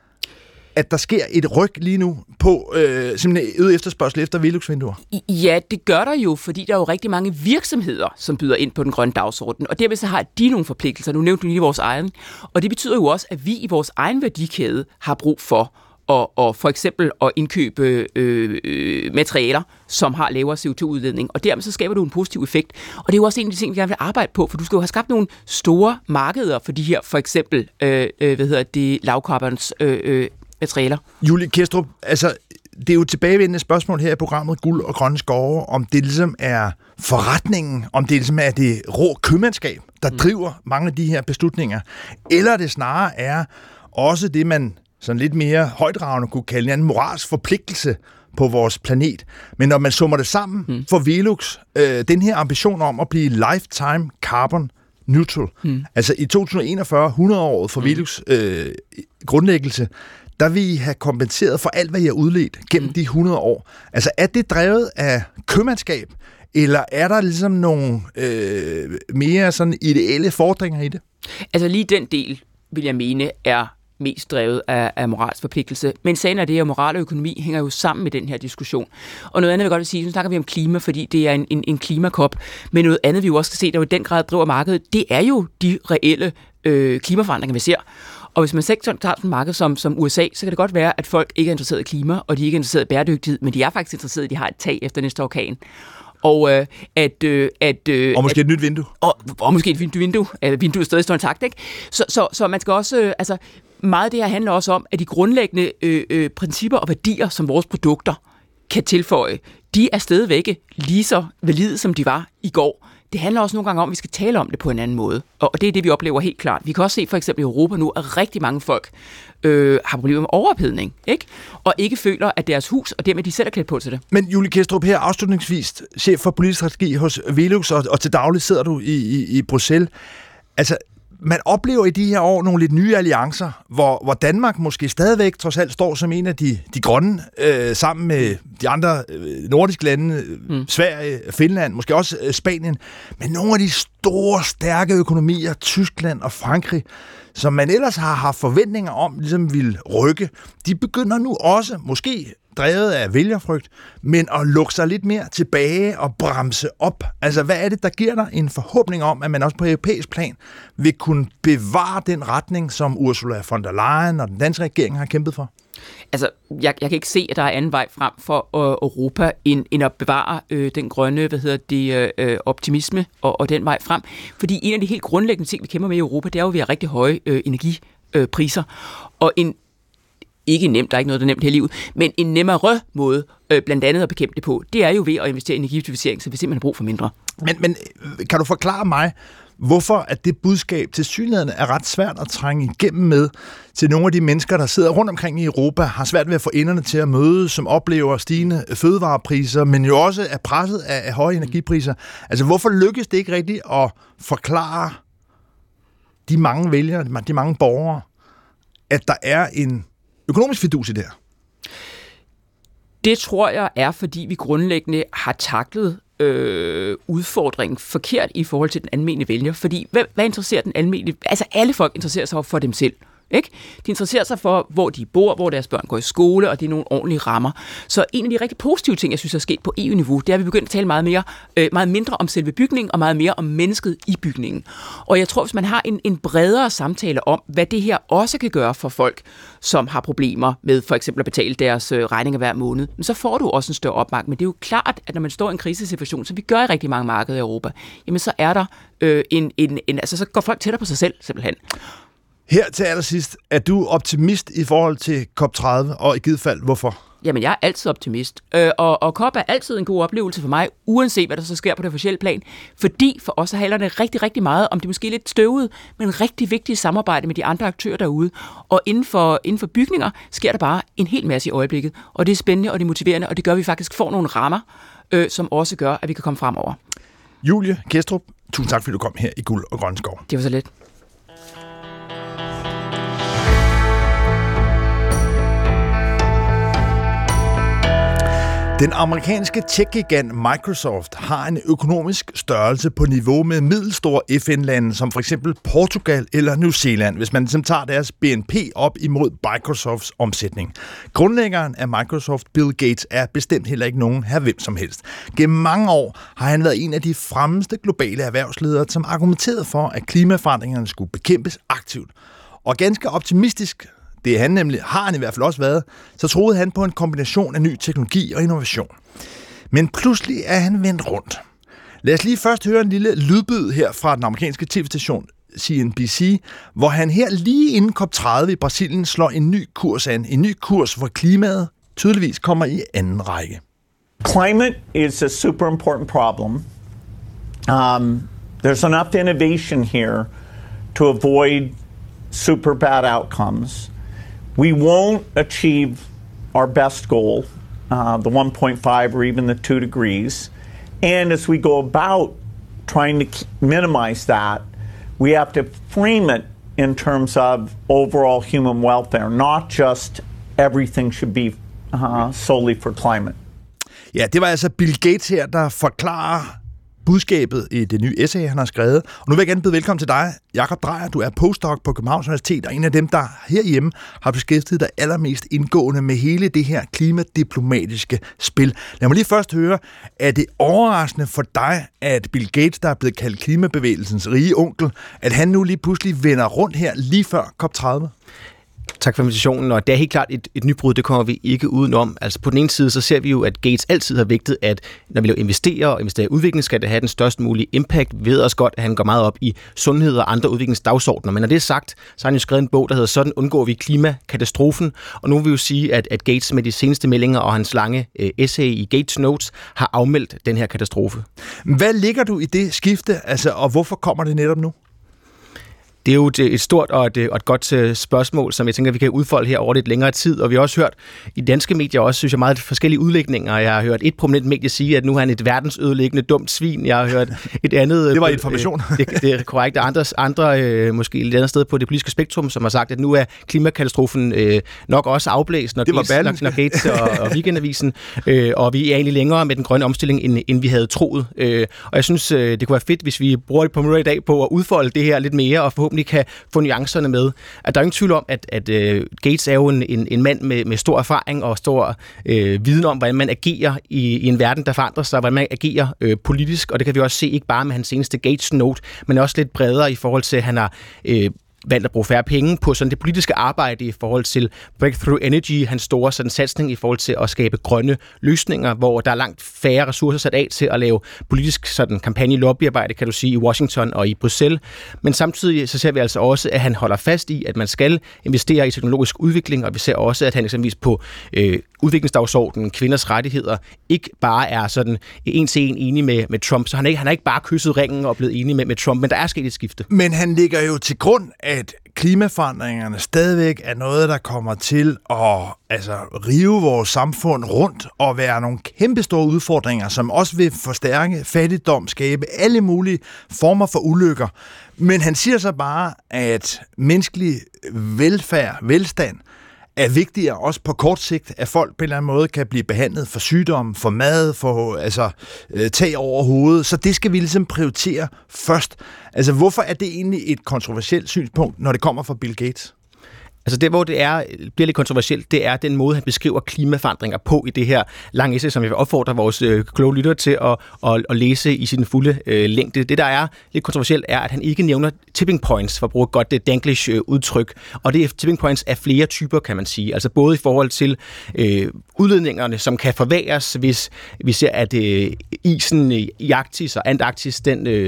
at der sker et ryg lige nu på simpelthen øget efterspørgsel efter Velux-vinduer? Ja, det gør der jo, fordi der er jo rigtig mange virksomheder, som byder ind på den grønne dagsorden, og derved så har de nogle forpligtelser. Nu nævnte du lige vores egen, og det betyder jo også, at vi i vores egen værdikæde har brug for og for eksempel at indkøbe materialer, som har lavere CO2-udledning, og dermed så skaber du en positiv effekt. Og det er jo også en af de ting, vi gerne vil arbejde på, for du skal jo have skabt nogle store markeder for de her, for eksempel, lavkarbons materialer. Julie Kjærstrup, altså, det er jo tilbagevendende spørgsmål her i programmet Guld og Grønne Skove, om det ligesom er forretningen, om det ligesom er det rå købmandskab, der driver mange af de her beslutninger, eller det snarere er også det, man sådan lidt mere højdragende kunne kalde en moralsk forpligtelse på vores planet. Men når man summer det sammen for Velux, den her ambition om at blive lifetime carbon neutral, altså i 2041, 100-året for Velux grundlæggelse, der vil I have kompenseret for alt, hvad I har udledt gennem de 100 år. Altså er det drevet af købmandskab, eller er der ligesom nogle mere sådan ideelle fordringer i det? Altså lige den del, vil jeg mene, er mest drevet af moralsk forpligtelse. Men sagen er det, at moral og økonomi hænger jo sammen med den her diskussion. Og noget andet vil jeg godt vil sige, nu snakker vi om klima, fordi det er en klimakop, men noget andet vi jo også skal se, der jo i den grad driver markedet, det er jo de reelle klimaforandringer, vi ser. Og hvis man tager sådan et marked som USA, så kan det godt være, at folk ikke er interesseret i klima, og de ikke er interesseret i bæredygtighed, men de er faktisk interesseret i, at de har et tag efter næste orkan. Og og måske et nyt vindue. Og måske et nyt vindue. Vinduet er stadig står intakt, ikke? Så man skal også, altså meget af det her handler også om, at de grundlæggende principper og værdier, som vores produkter kan tilføje, de er stadigvæk lige så valide, som de var i går. Det handler også nogle gange om, at vi skal tale om det på en anden måde. Og det er det, vi oplever helt klart. Vi kan også se for eksempel i Europa nu, at rigtig mange folk har problemer med overophedning, ikke? Og ikke føler, at deres hus, og dermed de selv er klædt på til det. Men Julie Kjærstrup her, afslutningsvis, chef for politisk strategi hos Velux, og til daglig sidder du i Bruxelles. Altså, man oplever i de her år nogle lidt nye alliancer, hvor Danmark måske stadigvæk trods alt står som en af de grønne, sammen med de andre nordiske lande, Sverige, Finland, måske også Spanien, men nogle af de store, stærke økonomier, Tyskland og Frankrig, som man ellers har haft forventninger om, ligesom ville rykke, de begynder nu også, måske drevet af vælgerfrygt, men at lukke sig lidt mere tilbage og bremse op. Altså, hvad er det, der giver dig en forhåbning om, at man også på europæisk plan vil kunne bevare den retning, som Ursula von der Leyen og den danske regering har kæmpet for? Altså, jeg kan ikke se, at der er anden vej frem for Europa, end at bevare den grønne, optimisme og den vej frem. Fordi en af de helt grundlæggende ting, vi kæmper med i Europa, det er jo, at vi har rigtig høje energipriser. Og ikke nemt, der er ikke noget, der er nemt her i livet, men en nemmere måde, blandt andet at bekæmpe det på, det er jo ved at investere i energieffektivisering, så vi simpelthen har brug for mindre. Men kan du forklare mig, hvorfor at det budskab til synligheden er ret svært at trænge igennem med til nogle af de mennesker, der sidder rundt omkring i Europa, har svært ved at få enderne til at møde, som oplever stigende fødevarepriser, men jo også er presset af høje energipriser. Altså, hvorfor lykkes det ikke rigtigt at forklare de mange vælgere, de mange borgere, at der er en økonomisk fidus i det her? Det tror jeg er, fordi vi grundlæggende har taklet udfordringen forkert i forhold til den almindelige vælger. Fordi hvad interesserer den almindelige? Altså alle folk interesserer sig for dem selv. Ikke? De interesserer sig for, hvor de bor, hvor deres børn går i skole, og det er nogle ordentlige rammer. Så en af de rigtig positive ting, jeg synes er sket på EU-niveau, det er, at vi begyndt at tale meget mindre om selve bygningen, og meget mere om mennesket i bygningen. Og jeg tror, hvis man har en bredere samtale om, hvad det her også kan gøre for folk, som har problemer med for eksempel at betale deres regninger hver måned, så får du også en større opmærksomhed. Men det er jo klart, at når man står i en krisesituation, som vi gør i rigtig mange markeder i Europa, jamen så er der så går folk tættere på sig selv, simpelthen. Her til allersidst, er du optimist i forhold til COP30, og i givet fald, hvorfor? Jamen, jeg er altid optimist, og COP er altid en god oplevelse for mig, uanset hvad der så sker på det officielle plan, fordi for os handler det rigtig, rigtig meget om det måske lidt støvede, men rigtig vigtige samarbejde med de andre aktører derude, og inden for bygninger sker der bare en hel masse i øjeblikket, og det er spændende, og det er motiverende, og det gør, at vi faktisk får nogle rammer, som også gør, at vi kan komme fremover. Julie Kjestrup, tusind tak, fordi du kom her i Guld og Grønne Skov. Det var så let. Den amerikanske tech-gigant Microsoft har en økonomisk størrelse på niveau med middelstore FN-lande, som for eksempel Portugal eller New Zealand, hvis man ligesom tager deres BNP op imod Microsofts omsætning. Grundlæggeren af Microsoft, Bill Gates, er bestemt heller ikke nogen her hvem som helst. Gennem mange år har han været en af de fremmeste globale erhvervsledere, som argumenterede for, at klimaforandringerne skulle bekæmpes aktivt. Og ganske optimistisk, det har han i hvert fald også været, så troede han på en kombination af ny teknologi og innovation. Men pludselig er han vendt rundt. Lad os lige først høre en lille lydbid her fra den amerikanske tv-station CNBC, hvor han her lige inden COP30 i Brasilien slår en ny kurs an. En ny kurs, hvor klimaet tydeligvis kommer i anden række. Climate is a super important problem. There's enough innovation here to avoid super bad outcomes. We won't achieve our best goal, the 1.5 or even the 2 degrees. And as we go about trying to minimize that, we have to frame it in terms of overall human welfare, not just everything should be solely for climate. Ja, det var altså Bill Gates her, der forklarer budskabet i det nye essay, han har skrevet. Og nu vil jeg gerne byde velkommen til dig, Jakob Dreyer. Du er postdoc på Københavns Universitet, og en af dem, der herhjemme har beskæftiget dig allermest indgående med hele det her klimadiplomatiske spil. Lad mig lige først høre, er det overraskende for dig, at Bill Gates, der er blevet kaldt klimabevægelsens rige onkel, at han nu lige pludselig vender rundt her lige før COP30? Tak for invitationen, og det er helt klart et nybrud, det kommer vi ikke udenom. Altså på den ene side, så ser vi jo, at Gates altid har vægtet, at når vi investerer i udvikling, skal det have den størst mulige impact. Vi ved også godt, at han går meget op i sundhed og andre udviklingsdagsordner. Men når det er sagt, så har han jo skrevet en bog, der hedder Sådan undgår vi klimakatastrofen. Og nu vil vi jo sige, at Gates med de seneste meldinger og hans lange essay i Gates Notes har afmeldt den her katastrofe. Hvad ligger du i det skifte, og hvorfor kommer det netop nu? Det er jo et stort og et godt spørgsmål, som jeg tænker, vi kan udfolde her over lidt længere tid. Og vi har også hørt i danske medier også, synes jeg, meget forskellige udlægninger. Jeg har hørt et prominent medie sige, at nu er han et verdensødelæggende dumt svin. Jeg har hørt et andet... Det var information. Det er korrekt. Andre måske et andet sted på det politiske spektrum, som har sagt, at nu er klimakatastrofen nok også afblæst, når Gates og Weekendavisen. Og vi er egentlig længere med den grønne omstilling, end vi havde troet. Og jeg synes, det kunne være fedt, hvis vi bruger et par minutter i dag på at udfolde det her lidt mere, og forhåbentlig kan få nuancerne med. At der er ingen tvivl om, at Gates er jo en mand med stor erfaring og stor viden om, hvordan man agerer i en verden, der forandrer sig, hvordan man agerer politisk, og det kan vi også se ikke bare med hans seneste Gates Note, men også lidt bredere i forhold til, at han har valgt at bruge færre penge på sådan det politiske arbejde i forhold til Breakthrough Energy, hans store sådan satsning i forhold til at skabe grønne løsninger, hvor der er langt færre ressourcer sat af til at lave politisk sådan kampagne-lobbyarbejde, kan du sige, i Washington og i Bruxelles. Men samtidig så ser vi altså også, at han holder fast i, at man skal investere i teknologisk udvikling, og vi ser også, at han eksempelvis på udviklingsdagsordenen, kvinders rettigheder, ikke bare er sådan en til en enig med Trump. Så han har ikke bare kysset ringen og blevet enig med Trump, men der er sket et skifte. Men han ligger jo til grund, at klimaforandringerne stadigvæk er noget, der kommer til at rive vores samfund rundt og være nogle kæmpestore udfordringer, som også vil forstærke fattigdom, skabe alle mulige former for ulykker. Men han siger så bare, at menneskelig velstand, er vigtigere også på kort sigt, at folk på en eller anden måde kan blive behandlet for sygdom, for mad, for tag over hovedet. Så det skal vi ligesom prioritere først. Hvorfor er det egentlig et kontroversielt synspunkt, når det kommer fra Bill Gates? Altså det, hvor det bliver lidt kontroversielt, det er den måde, han beskriver klimaforandringer på i det her lange essay, som jeg vil opfordre vores kloge lyttere til at læse i sin fulde længde. Det, der er lidt kontroversielt, er, at han ikke nævner tipping points, for at bruge et godt Danglish udtryk. Og det tipping points er flere typer, kan man sige. Altså både i forhold til udledningerne, som kan forværres, hvis vi ser, at isen i Arktis og Antarktis,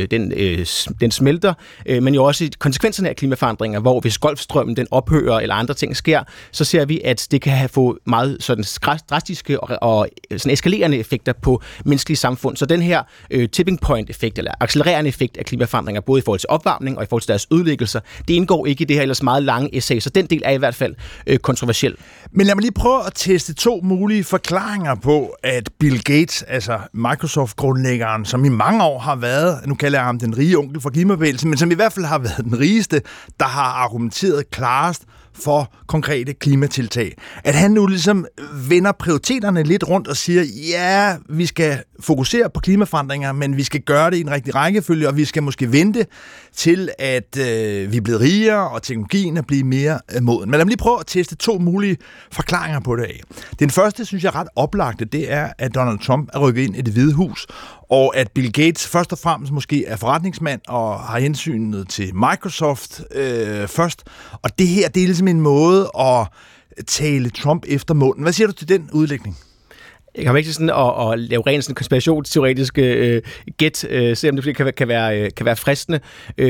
den smelter, men jo også konsekvenserne af klimaforandringer, hvor hvis Golfstrømmen den ophører eller andre ting sker, så ser vi, at det kan få meget sådan drastiske og sådan eskalerende effekter på menneskelige samfund. Så den her tipping point effekt eller accelererende effekt af klimaforandringer, både i forhold til opvarmning og i forhold til deres ødelæggelser, det indgår ikke i det her ellers meget lange essay, så den del er i hvert fald kontroversiel. Men lad mig lige prøve at teste 2 mulige forklaringer på, at Bill Gates, altså Microsoft-grundlæggeren, som i mange år har været, nu kalder jeg ham den rige onkel for klimabevægelsen, men som i hvert fald har været den rigeste, der har argumenteret klarest for konkrete klimatiltag. At han nu ligesom vender prioriteterne lidt rundt og siger, ja, vi skal fokusere på klimaforandringer, men vi skal gøre det i en rigtig rækkefølge, og vi skal måske vente til, at vi er blevet rigere, og teknologien er blevet mere moden. Men lad mig lige prøve at teste 2 mulige forklaringer på det af. Den første, synes jeg er ret oplagte, det er, at Donald Trump er rykket ind i Det Hvide Hus, og at Bill Gates først og fremmest måske er forretningsmand og har hensynet til Microsoft først. Og det her, det er ligesom en måde at tale Trump efter munden. Hvad siger du til den udlægning? Jeg kan ikke sådan at lave rent sådan konspirationsteoretiske gæt, se om det kan være fristende.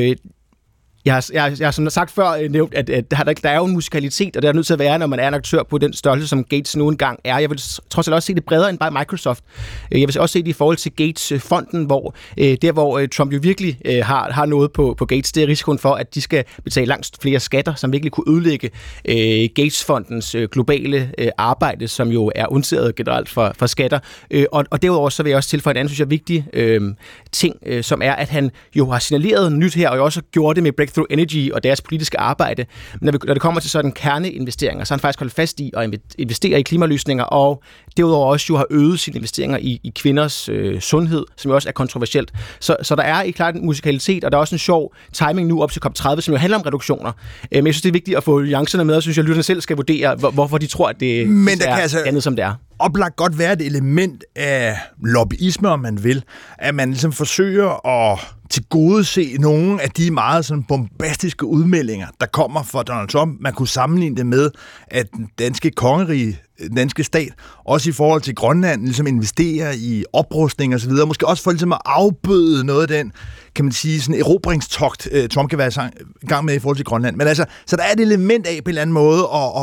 Jeg har som sagt før nævnt, at der er jo en musikalitet, og det er nødt til at være, når man er en aktør på den størrelse, som Gates nu engang er. Jeg vil trods alt også se det bredere end bare Microsoft. Jeg vil også se det i forhold til Gates-fonden, hvor Trump jo virkelig har noget på Gates. Det er risikoen for, at de skal betale langt flere skatter, som virkelig kunne ødelægge Gates-fondens globale arbejde, som jo er undtaget generelt for skatter. Og derudover så vil jeg også tilføje en anden, synes jeg, vigtig ting, som er, at han jo har signaleret nyt her, og jo også gjort det med Breakthrough Energy og deres politiske arbejde. Men når det kommer til sådan kerneinvesteringer, så har han faktisk holdt fast i at investere i klimaløsninger, og derudover også jo har øget sine investeringer i kvinders sundhed, som jo også er kontroversielt. Så der er i klart en musikalitet, og der er også en sjov timing nu op til COP30, som jo handler om reduktioner. Men jeg synes, det er vigtigt at få nuancerne med, og synes jeg, lytterne selv skal vurdere, hvorfor de tror, at det er andet, som det er. Oplagt godt være et element af lobbyisme, om man vil, at man ligesom forsøger at tilgodese nogle af de meget sådan bombastiske udmeldinger, der kommer fra Donald Trump. Man kunne sammenligne det med, at den danske kongerige, den danske stat, også i forhold til Grønland, ligesom investerer i oprustning og så videre, måske også for ligesom at afbøde noget af den, kan man sige, sådan erobringstogt, Trump kan være i gang med i forhold til Grønland. Men altså, så der er et element af på en eller anden måde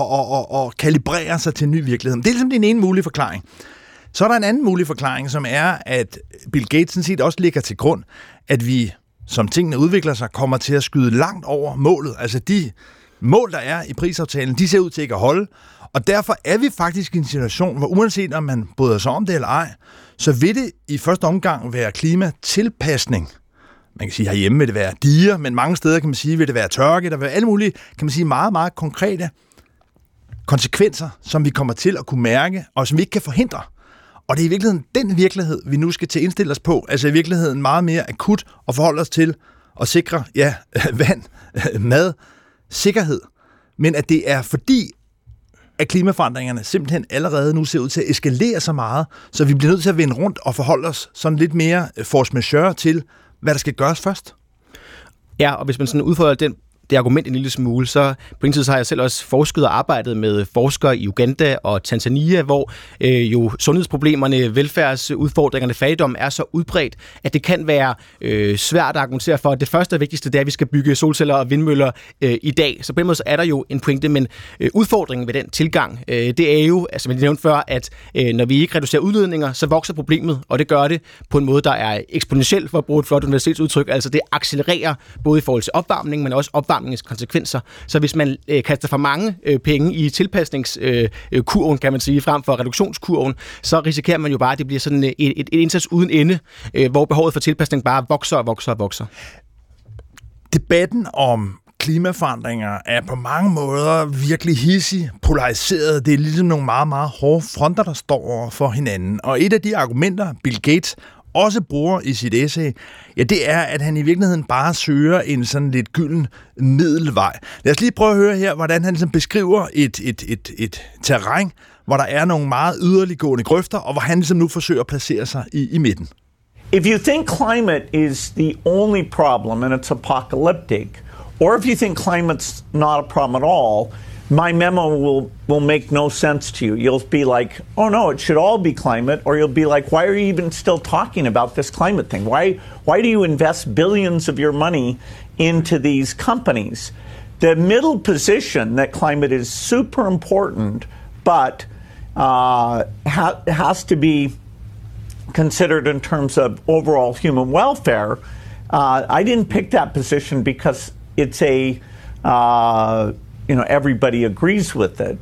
at kalibrere sig til en ny virkelighed. Det er ligesom den ene mulige forklaring. Så er der en anden mulig forklaring, som er, at Bill Gates sådan set også ligger til grund, at vi, som tingene udvikler sig, kommer til at skyde langt over målet. Altså de mål, der er i Parisaftalen, de ser ud til ikke at holde, og derfor er vi faktisk i en situation, hvor uanset om man bryder sig om det eller ej, så vil det i første omgang være klimatilpasning. Man kan sige, herhjemme vil det være diger, men mange steder kan man sige, vil det være tørke, der vil være alle mulige, kan man sige, meget, meget konkrete konsekvenser, som vi kommer til at kunne mærke, og som vi ikke kan forhindre. Og det er i virkeligheden den virkelighed, vi nu skal til at indstille os på. Altså i virkeligheden meget mere akut og forholde os til at sikre, vand, mad, sikkerhed. Men at det er fordi, at klimaforandringerne simpelthen allerede nu ser ud til at eskalere så meget, så vi bliver nødt til at vende rundt og forholde os sådan lidt mere force majeure til, hvad der skal gøres først. Ja, og hvis man sådan udfordrer det argument en lille smule, så på en tid så har jeg selv også forsket og arbejdet med forskere i Uganda og Tanzania, hvor jo sundhedsproblemerne, velfærdsudfordringerne, fattigdom er så udbredt, at det kan være svært at argumentere for, at det første og vigtigste, det er, at vi skal bygge solceller og vindmøller i dag. Så på den måde så er der jo en pointe, men udfordringen ved den tilgang, det er jo, altså man nævnte før, at når vi ikke reducerer udledninger, så vokser problemet, og det gør det på en måde, der er eksponentiel, for at bruge et flot universitetsudtryk. Altså det accelererer både i forhold til opvarmning, men også konsekvenser. Så hvis man kaster for mange penge i tilpasningskurven, kan man sige, frem for reduktionskurven, så risikerer man jo bare, at det bliver sådan et indsats uden ende, hvor behovet for tilpasning bare vokser og vokser og vokser. Debatten om klimaforandringer er på mange måder virkelig hissig, polariseret. Det er ligesom nogle meget, meget hårde fronter, der står over for hinanden. Og et af de argumenter, Bill Gates også bruger i sit essay, ja, det er, at han i virkeligheden bare søger en sådan lidt gylden middelvej. Lad os lige prøve at høre her, hvordan han ligesom beskriver et terræn, hvor der er nogle meget yderliggående grøfter, og hvor han ligesom nu forsøger at placere sig i midten. If you think climate is the only problem and it's apocalyptic, or if you think climate's not a problem at all, my memo will make no sense to you. You'll be like, oh no, it should all be climate, or you'll be like, why are you even still talking about this climate thing? Why do you invest billions of your money into these companies? The middle position that climate is super important, but has to be considered in terms of overall human welfare. I didn't pick that position because it's everybody agrees with it.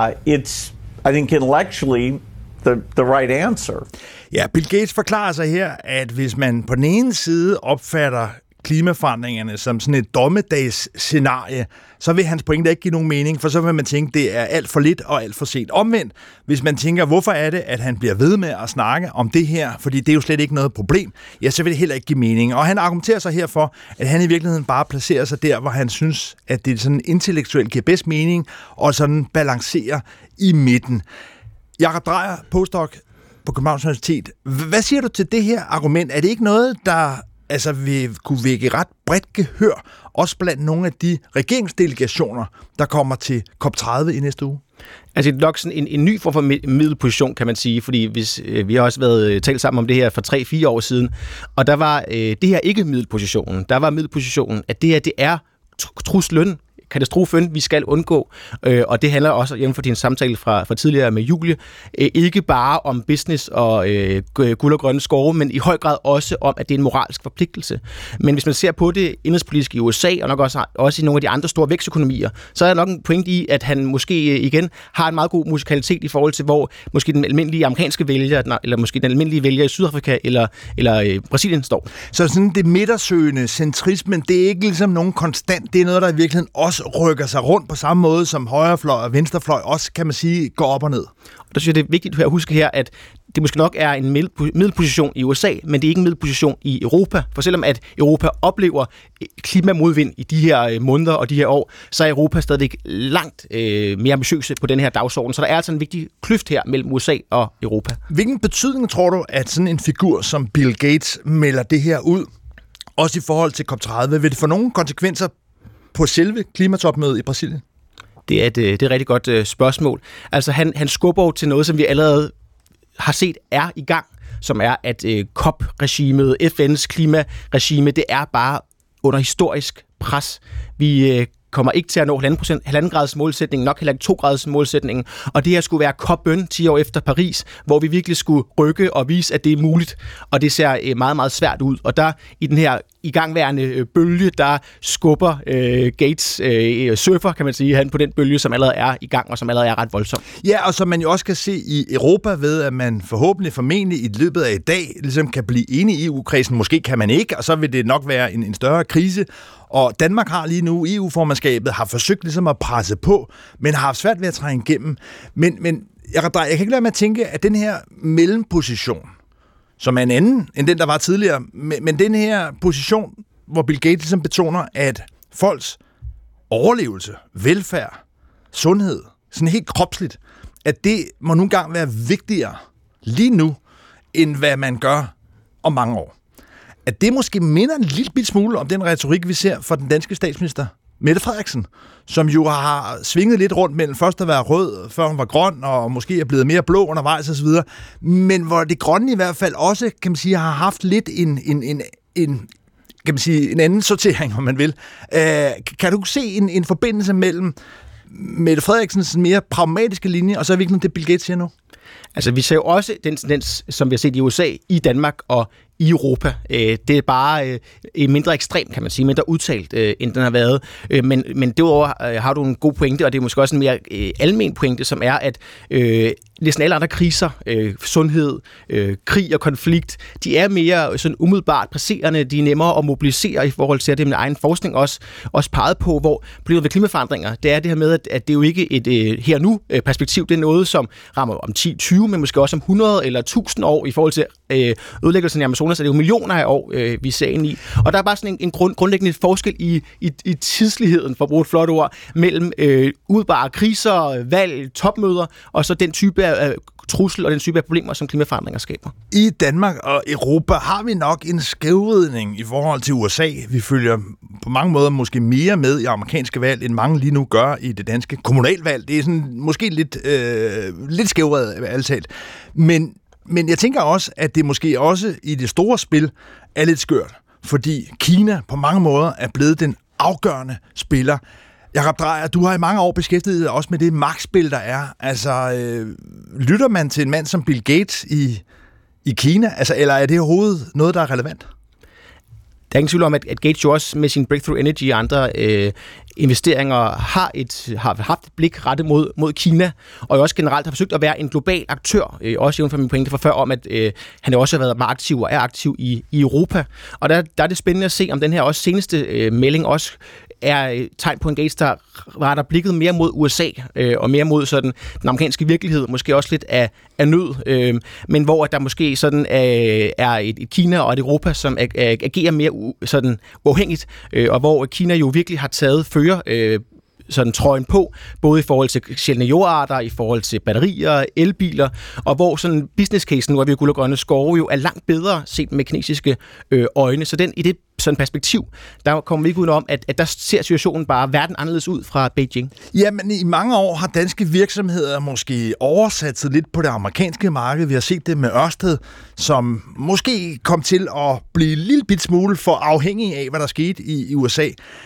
It's, I think, intellectually the right answer. Ja, Bill Gates forklarer sig her, at hvis man på den ene side opfatter klimaforandringerne som sådan et dommedagsscenarie, så vil hans pointe ikke give nogen mening, for så vil man tænke, det er alt for lidt og alt for sent. Omvendt, hvis man tænker, hvorfor er det, at han bliver ved med at snakke om det her, fordi det er jo slet ikke noget problem, ja, så vil det heller ikke give mening. Og han argumenterer sig herfor, at han i virkeligheden bare placerer sig der, hvor han synes, at det sådan intellektuelt giver bedst mening, og sådan balancerer i midten. Jakob Drejer, postdoc på Københavns Universitet. Hvad siger du til det her argument? Er det ikke noget, der vil kunne vække ret bredt gehør, også blandt nogle af de regeringsdelegationer, der kommer til COP30 i næste uge? Altså det er nok sådan en ny form for middelposition, kan man sige, fordi hvis vi har også været talt sammen om det her for 3-4 år siden, og der var det her ikke middelpositionen. Der var middelpositionen, at det her, det er truslen, katastrofen, vi skal undgå. Og det handler også, jævnfor din samtale fra tidligere med Julie, ikke bare om business og guld og grønne skove, men i høj grad også om, at det er en moralsk forpligtelse. Men hvis man ser på det indenrigspolitisk i USA, og nok også i nogle af de andre store vækstøkonomier, så er der nok en point i, at han måske igen har en meget god musikalitet i forhold til, hvor måske den almindelige amerikanske vælger, eller måske den almindelige vælger i Sydafrika eller Brasilien står. Så sådan det midtersøgende centrismen, det er ikke ligesom nogen konstant, det er noget, der i virkeligheden også rykker sig rundt på samme måde, som højrefløj og venstrefløj også, kan man sige, går op og ned. Og der synes jeg, det er vigtigt at huske her, at det måske nok er en middelposition i USA, men det er ikke en middelposition i Europa. For selvom at Europa oplever klimamodvind i de her måneder og de her år, så er Europa stadig langt mere ambitiøse på den her dagsorden. Så der er altså en vigtig kløft her mellem USA og Europa. Hvilken betydning tror du, at sådan en figur som Bill Gates melder det her ud, også i forhold til COP30? Vil det få nogle konsekvenser på selve klimatopmødet i Brasilien? Det er et rigtig godt spørgsmål. Altså han skubber jo til noget, som vi allerede har set er i gang, som er, at COP-regimet, FN's klimaregime, det er bare under historisk pres. Vi kommer ikke til at nå 1,5 graders målsætningen, nok heller ikke 2 graders målsætningen, og det her skulle være COP 10 år efter Paris, hvor vi virkelig skulle rykke og vise, at det er muligt, og det ser meget, meget svært ud. Og der i den her igangværende bølge, der skubber Gates surfer, kan man sige, han på den bølge, som allerede er i gang, og som allerede er ret voldsom. Ja, og som man jo også kan se i Europa ved, at man formentlig i løbet af i dag ligesom kan blive enige i EU-kredsen. Måske kan man ikke, og så vil det nok være en større krise. Og Danmark har lige nu, EU-formandskabet har forsøgt ligesom at presse på, men har haft svært ved at trænge igennem. Men jeg kan ikke lade med at tænke, at den her mellemposition, som er en anden end den, der var tidligere, men den her position, hvor Bill Gates ligesom betoner, at folks overlevelse, velfærd, sundhed, sådan helt kropsligt, at det må nogle gange være vigtigere lige nu, end hvad man gør om mange år. At det måske minder en lille smule om den retorik, vi ser fra den danske statsminister, Mette Frederiksen, som jo har svinget lidt rundt mellem først at være rød, før hun var grøn, og måske er blevet mere blå undervejs osv., men hvor det grønne i hvert fald også, kan man sige, har haft lidt en anden sortering, om man vil. Kan du se en forbindelse mellem Mette Frederiksens mere pragmatiske linje, og så er virkelig det, Bill Gates siger nu? Altså, vi ser jo også den tendens, som vi har set i USA, i Danmark og i Europa. Det er bare mindre ekstremt, kan man sige, mindre udtalt, end den har været. Men derudover har du en god pointe, og det er måske også en mere almen pointe, som er, at næsten alle andre kriser, sundhed, krig og konflikt, de er mere sådan umiddelbart presserende, de er nemmere at mobilisere i forhold til, at det med egen forskning også peget på, hvor problemet ved klimaforandringer, det er det her med, at det jo ikke et her-nu-perspektiv, det er noget, som rammer om 10-20, men måske også om 100 eller 1000 år i forhold til ødelæggelsen i Amazonas, så det er jo millioner af år, vi ser ind i. Og der er bare sådan en grundlæggende forskel i tidsligheden, for at bruge et flot ord, mellem udbare kriser, valg, topmøder, og så den type af trussel og den type af problemer, som klimaforandringer skaber. I Danmark og Europa har vi nok en skævvridning i forhold til USA. Vi følger på mange måder måske mere med i amerikanske valg, end mange lige nu gør i det danske kommunalvalg. Det er sådan måske lidt skævvredet alt talt. Men jeg tænker også, at det måske også i det store spil er lidt skørt, fordi Kina på mange måder er blevet den afgørende spiller. Jakob Drejer, du har i mange år beskæftiget dig også med det magtspil, der er. Altså, lytter man til en mand som Bill Gates i Kina? Altså, eller er det overhovedet noget, der er relevant? Der er ingen tvivl om, at Gates jo også med sin Breakthrough Energy og andre investeringer har haft et blik rettet mod Kina, og også generelt har forsøgt at være en global aktør, også jævnt fra min pointe fra før, om at han også har været meget aktiv og er aktiv i Europa. Og der er det spændende at se, om den her også seneste melding også er tegn på en Gates, der retter blikket mere mod USA, og mere mod sådan den amerikanske virkelighed, måske også lidt af nød, men hvor der måske sådan er et Kina og et Europa, som agerer mere sådan uafhængigt, og hvor Kina jo virkelig har taget sådan trøjen på, både i forhold til sjældne jordarter, i forhold til batterier, elbiler, og hvor sådan business casen, hvor vi har guld og grønne skove, jo er langt bedre set med kinesiske øjne. Så i det sådan perspektiv, der kommer vi ikke udenom, at der ser situationen bare verden anderledes ud fra Beijing. Jamen, i mange år har danske virksomheder måske oversat sig lidt på det amerikanske marked. Vi har set det med Ørsted, som måske kom til at blive en lille bit smule for afhængig af, hvad der skete i USA.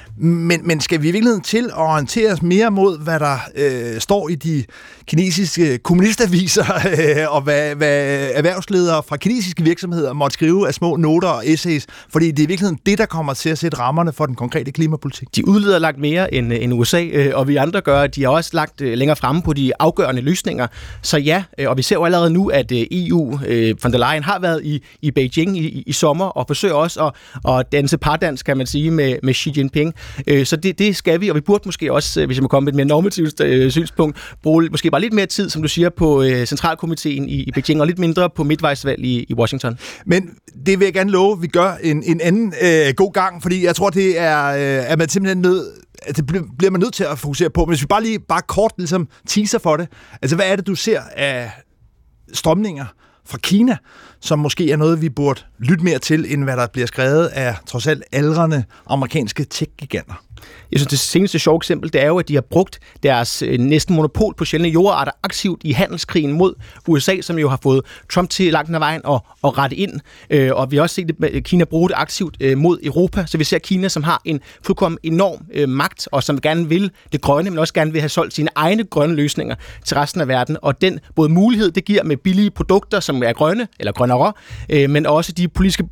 Men skal vi i virkeligheden til at orientere os mere mod, hvad der står i de kinesiske kommunistaviser, og hvad erhvervsledere fra kinesiske virksomheder måtte skrive af små noter og essays, fordi det er i virkeligheden det, der kommer til at sætte rammerne for den konkrete klimapolitik. De udleder langt mere end USA, og vi andre gør, de er også lagt længere fremme på de afgørende løsninger. Så ja, og vi ser jo allerede nu, at EU, von der Leyen, har været i Beijing i sommer, og forsøger også at danse pardans, kan man sige, med Xi Jinping. Så det skal vi, og vi burde måske også, hvis jeg må komme med et mere normativt synspunkt, bruge måske bare lidt mere tid, som du siger, på centralkomiteen i Beijing, og lidt mindre på midtvejsvalg i Washington. Men det vil jeg gerne love, vi gør en anden god gang, fordi jeg tror, det er man simpelthen det bliver man nødt til at fokusere på. Men hvis vi bare kort ligesom teaser for det, altså hvad er det, du ser af strømninger fra Kina, som måske er noget, vi burde lytte mere til, end hvad der bliver skrevet af trods alt aldrende amerikanske tech-giganter? Jeg synes, det seneste sjove eksempel, det er jo, at de har brugt deres næsten monopol på sjældne jordarter aktivt i handelskrigen mod USA, som jo har fået Trump til langt ad vejen at rette ind. Og vi har også set Kina bruge det aktivt mod Europa, så vi ser Kina, som har en fuldkommen enorm magt, og som gerne vil det grønne, men også gerne vil have solgt sine egne grønne løsninger til resten af verden. Og den både mulighed, det giver med billige produkter, som er grønne, eller grønnere, men også de politiske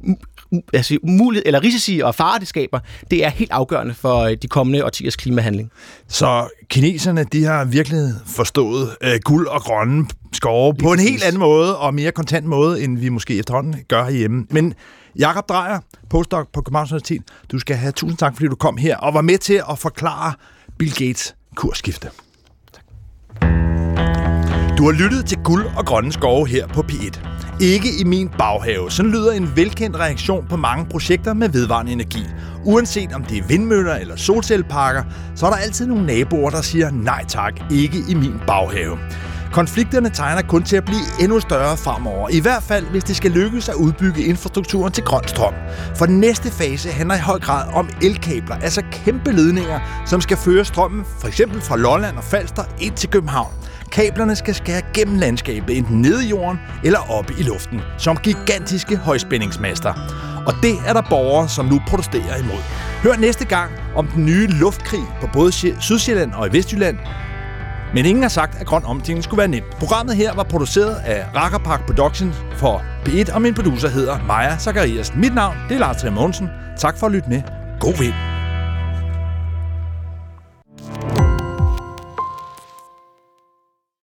mulighed eller risici og farer, det skaber, det er helt afgørende for de kommende årtiers klimahandling. Så kineserne, de har virkelig forstået guld og grønne skove på en helt anden måde og mere kontant måde, end vi måske efterhånden gør herhjemme. Men Jakob Drejer, postdoc på Københavns Universitet, du skal have tusind tak, fordi du kom her og var med til at forklare Bill Gates kursskifte. Du har lyttet til Guld og Grønne Skove her på P1. Ikke i min baghave. Sådan lyder en velkendt reaktion på mange projekter med vedvarende energi. Uanset om det er vindmøller eller solcelleparker, så er der altid nogle naboer, der siger nej tak, ikke i min baghave. Konflikterne tegner kun til at blive endnu større fremover. I hvert fald, hvis det skal lykkes at udbygge infrastrukturen til grøn strøm. For den næste fase handler i høj grad om elkabler, altså kæmpe ledninger, som skal føre strømmen f.eks. fra Lolland og Falster ind til København. Kablerne skal skære gennem landskabet, enten nede i jorden eller oppe i luften, som gigantiske højspændingsmaster. Og det er der borgere, som nu protesterer imod. Hør næste gang om den nye luftkrig på både Sydsjælland og i Vestjylland. Men ingen har sagt, at grøn omstilling skulle være nemt. Programmet her var produceret af Rakkerpark Productions for P1, og min producer hedder Maja Zachariasen. Mit navn, det er Lars Trier Mogensen. Tak for at lytte med. God vind.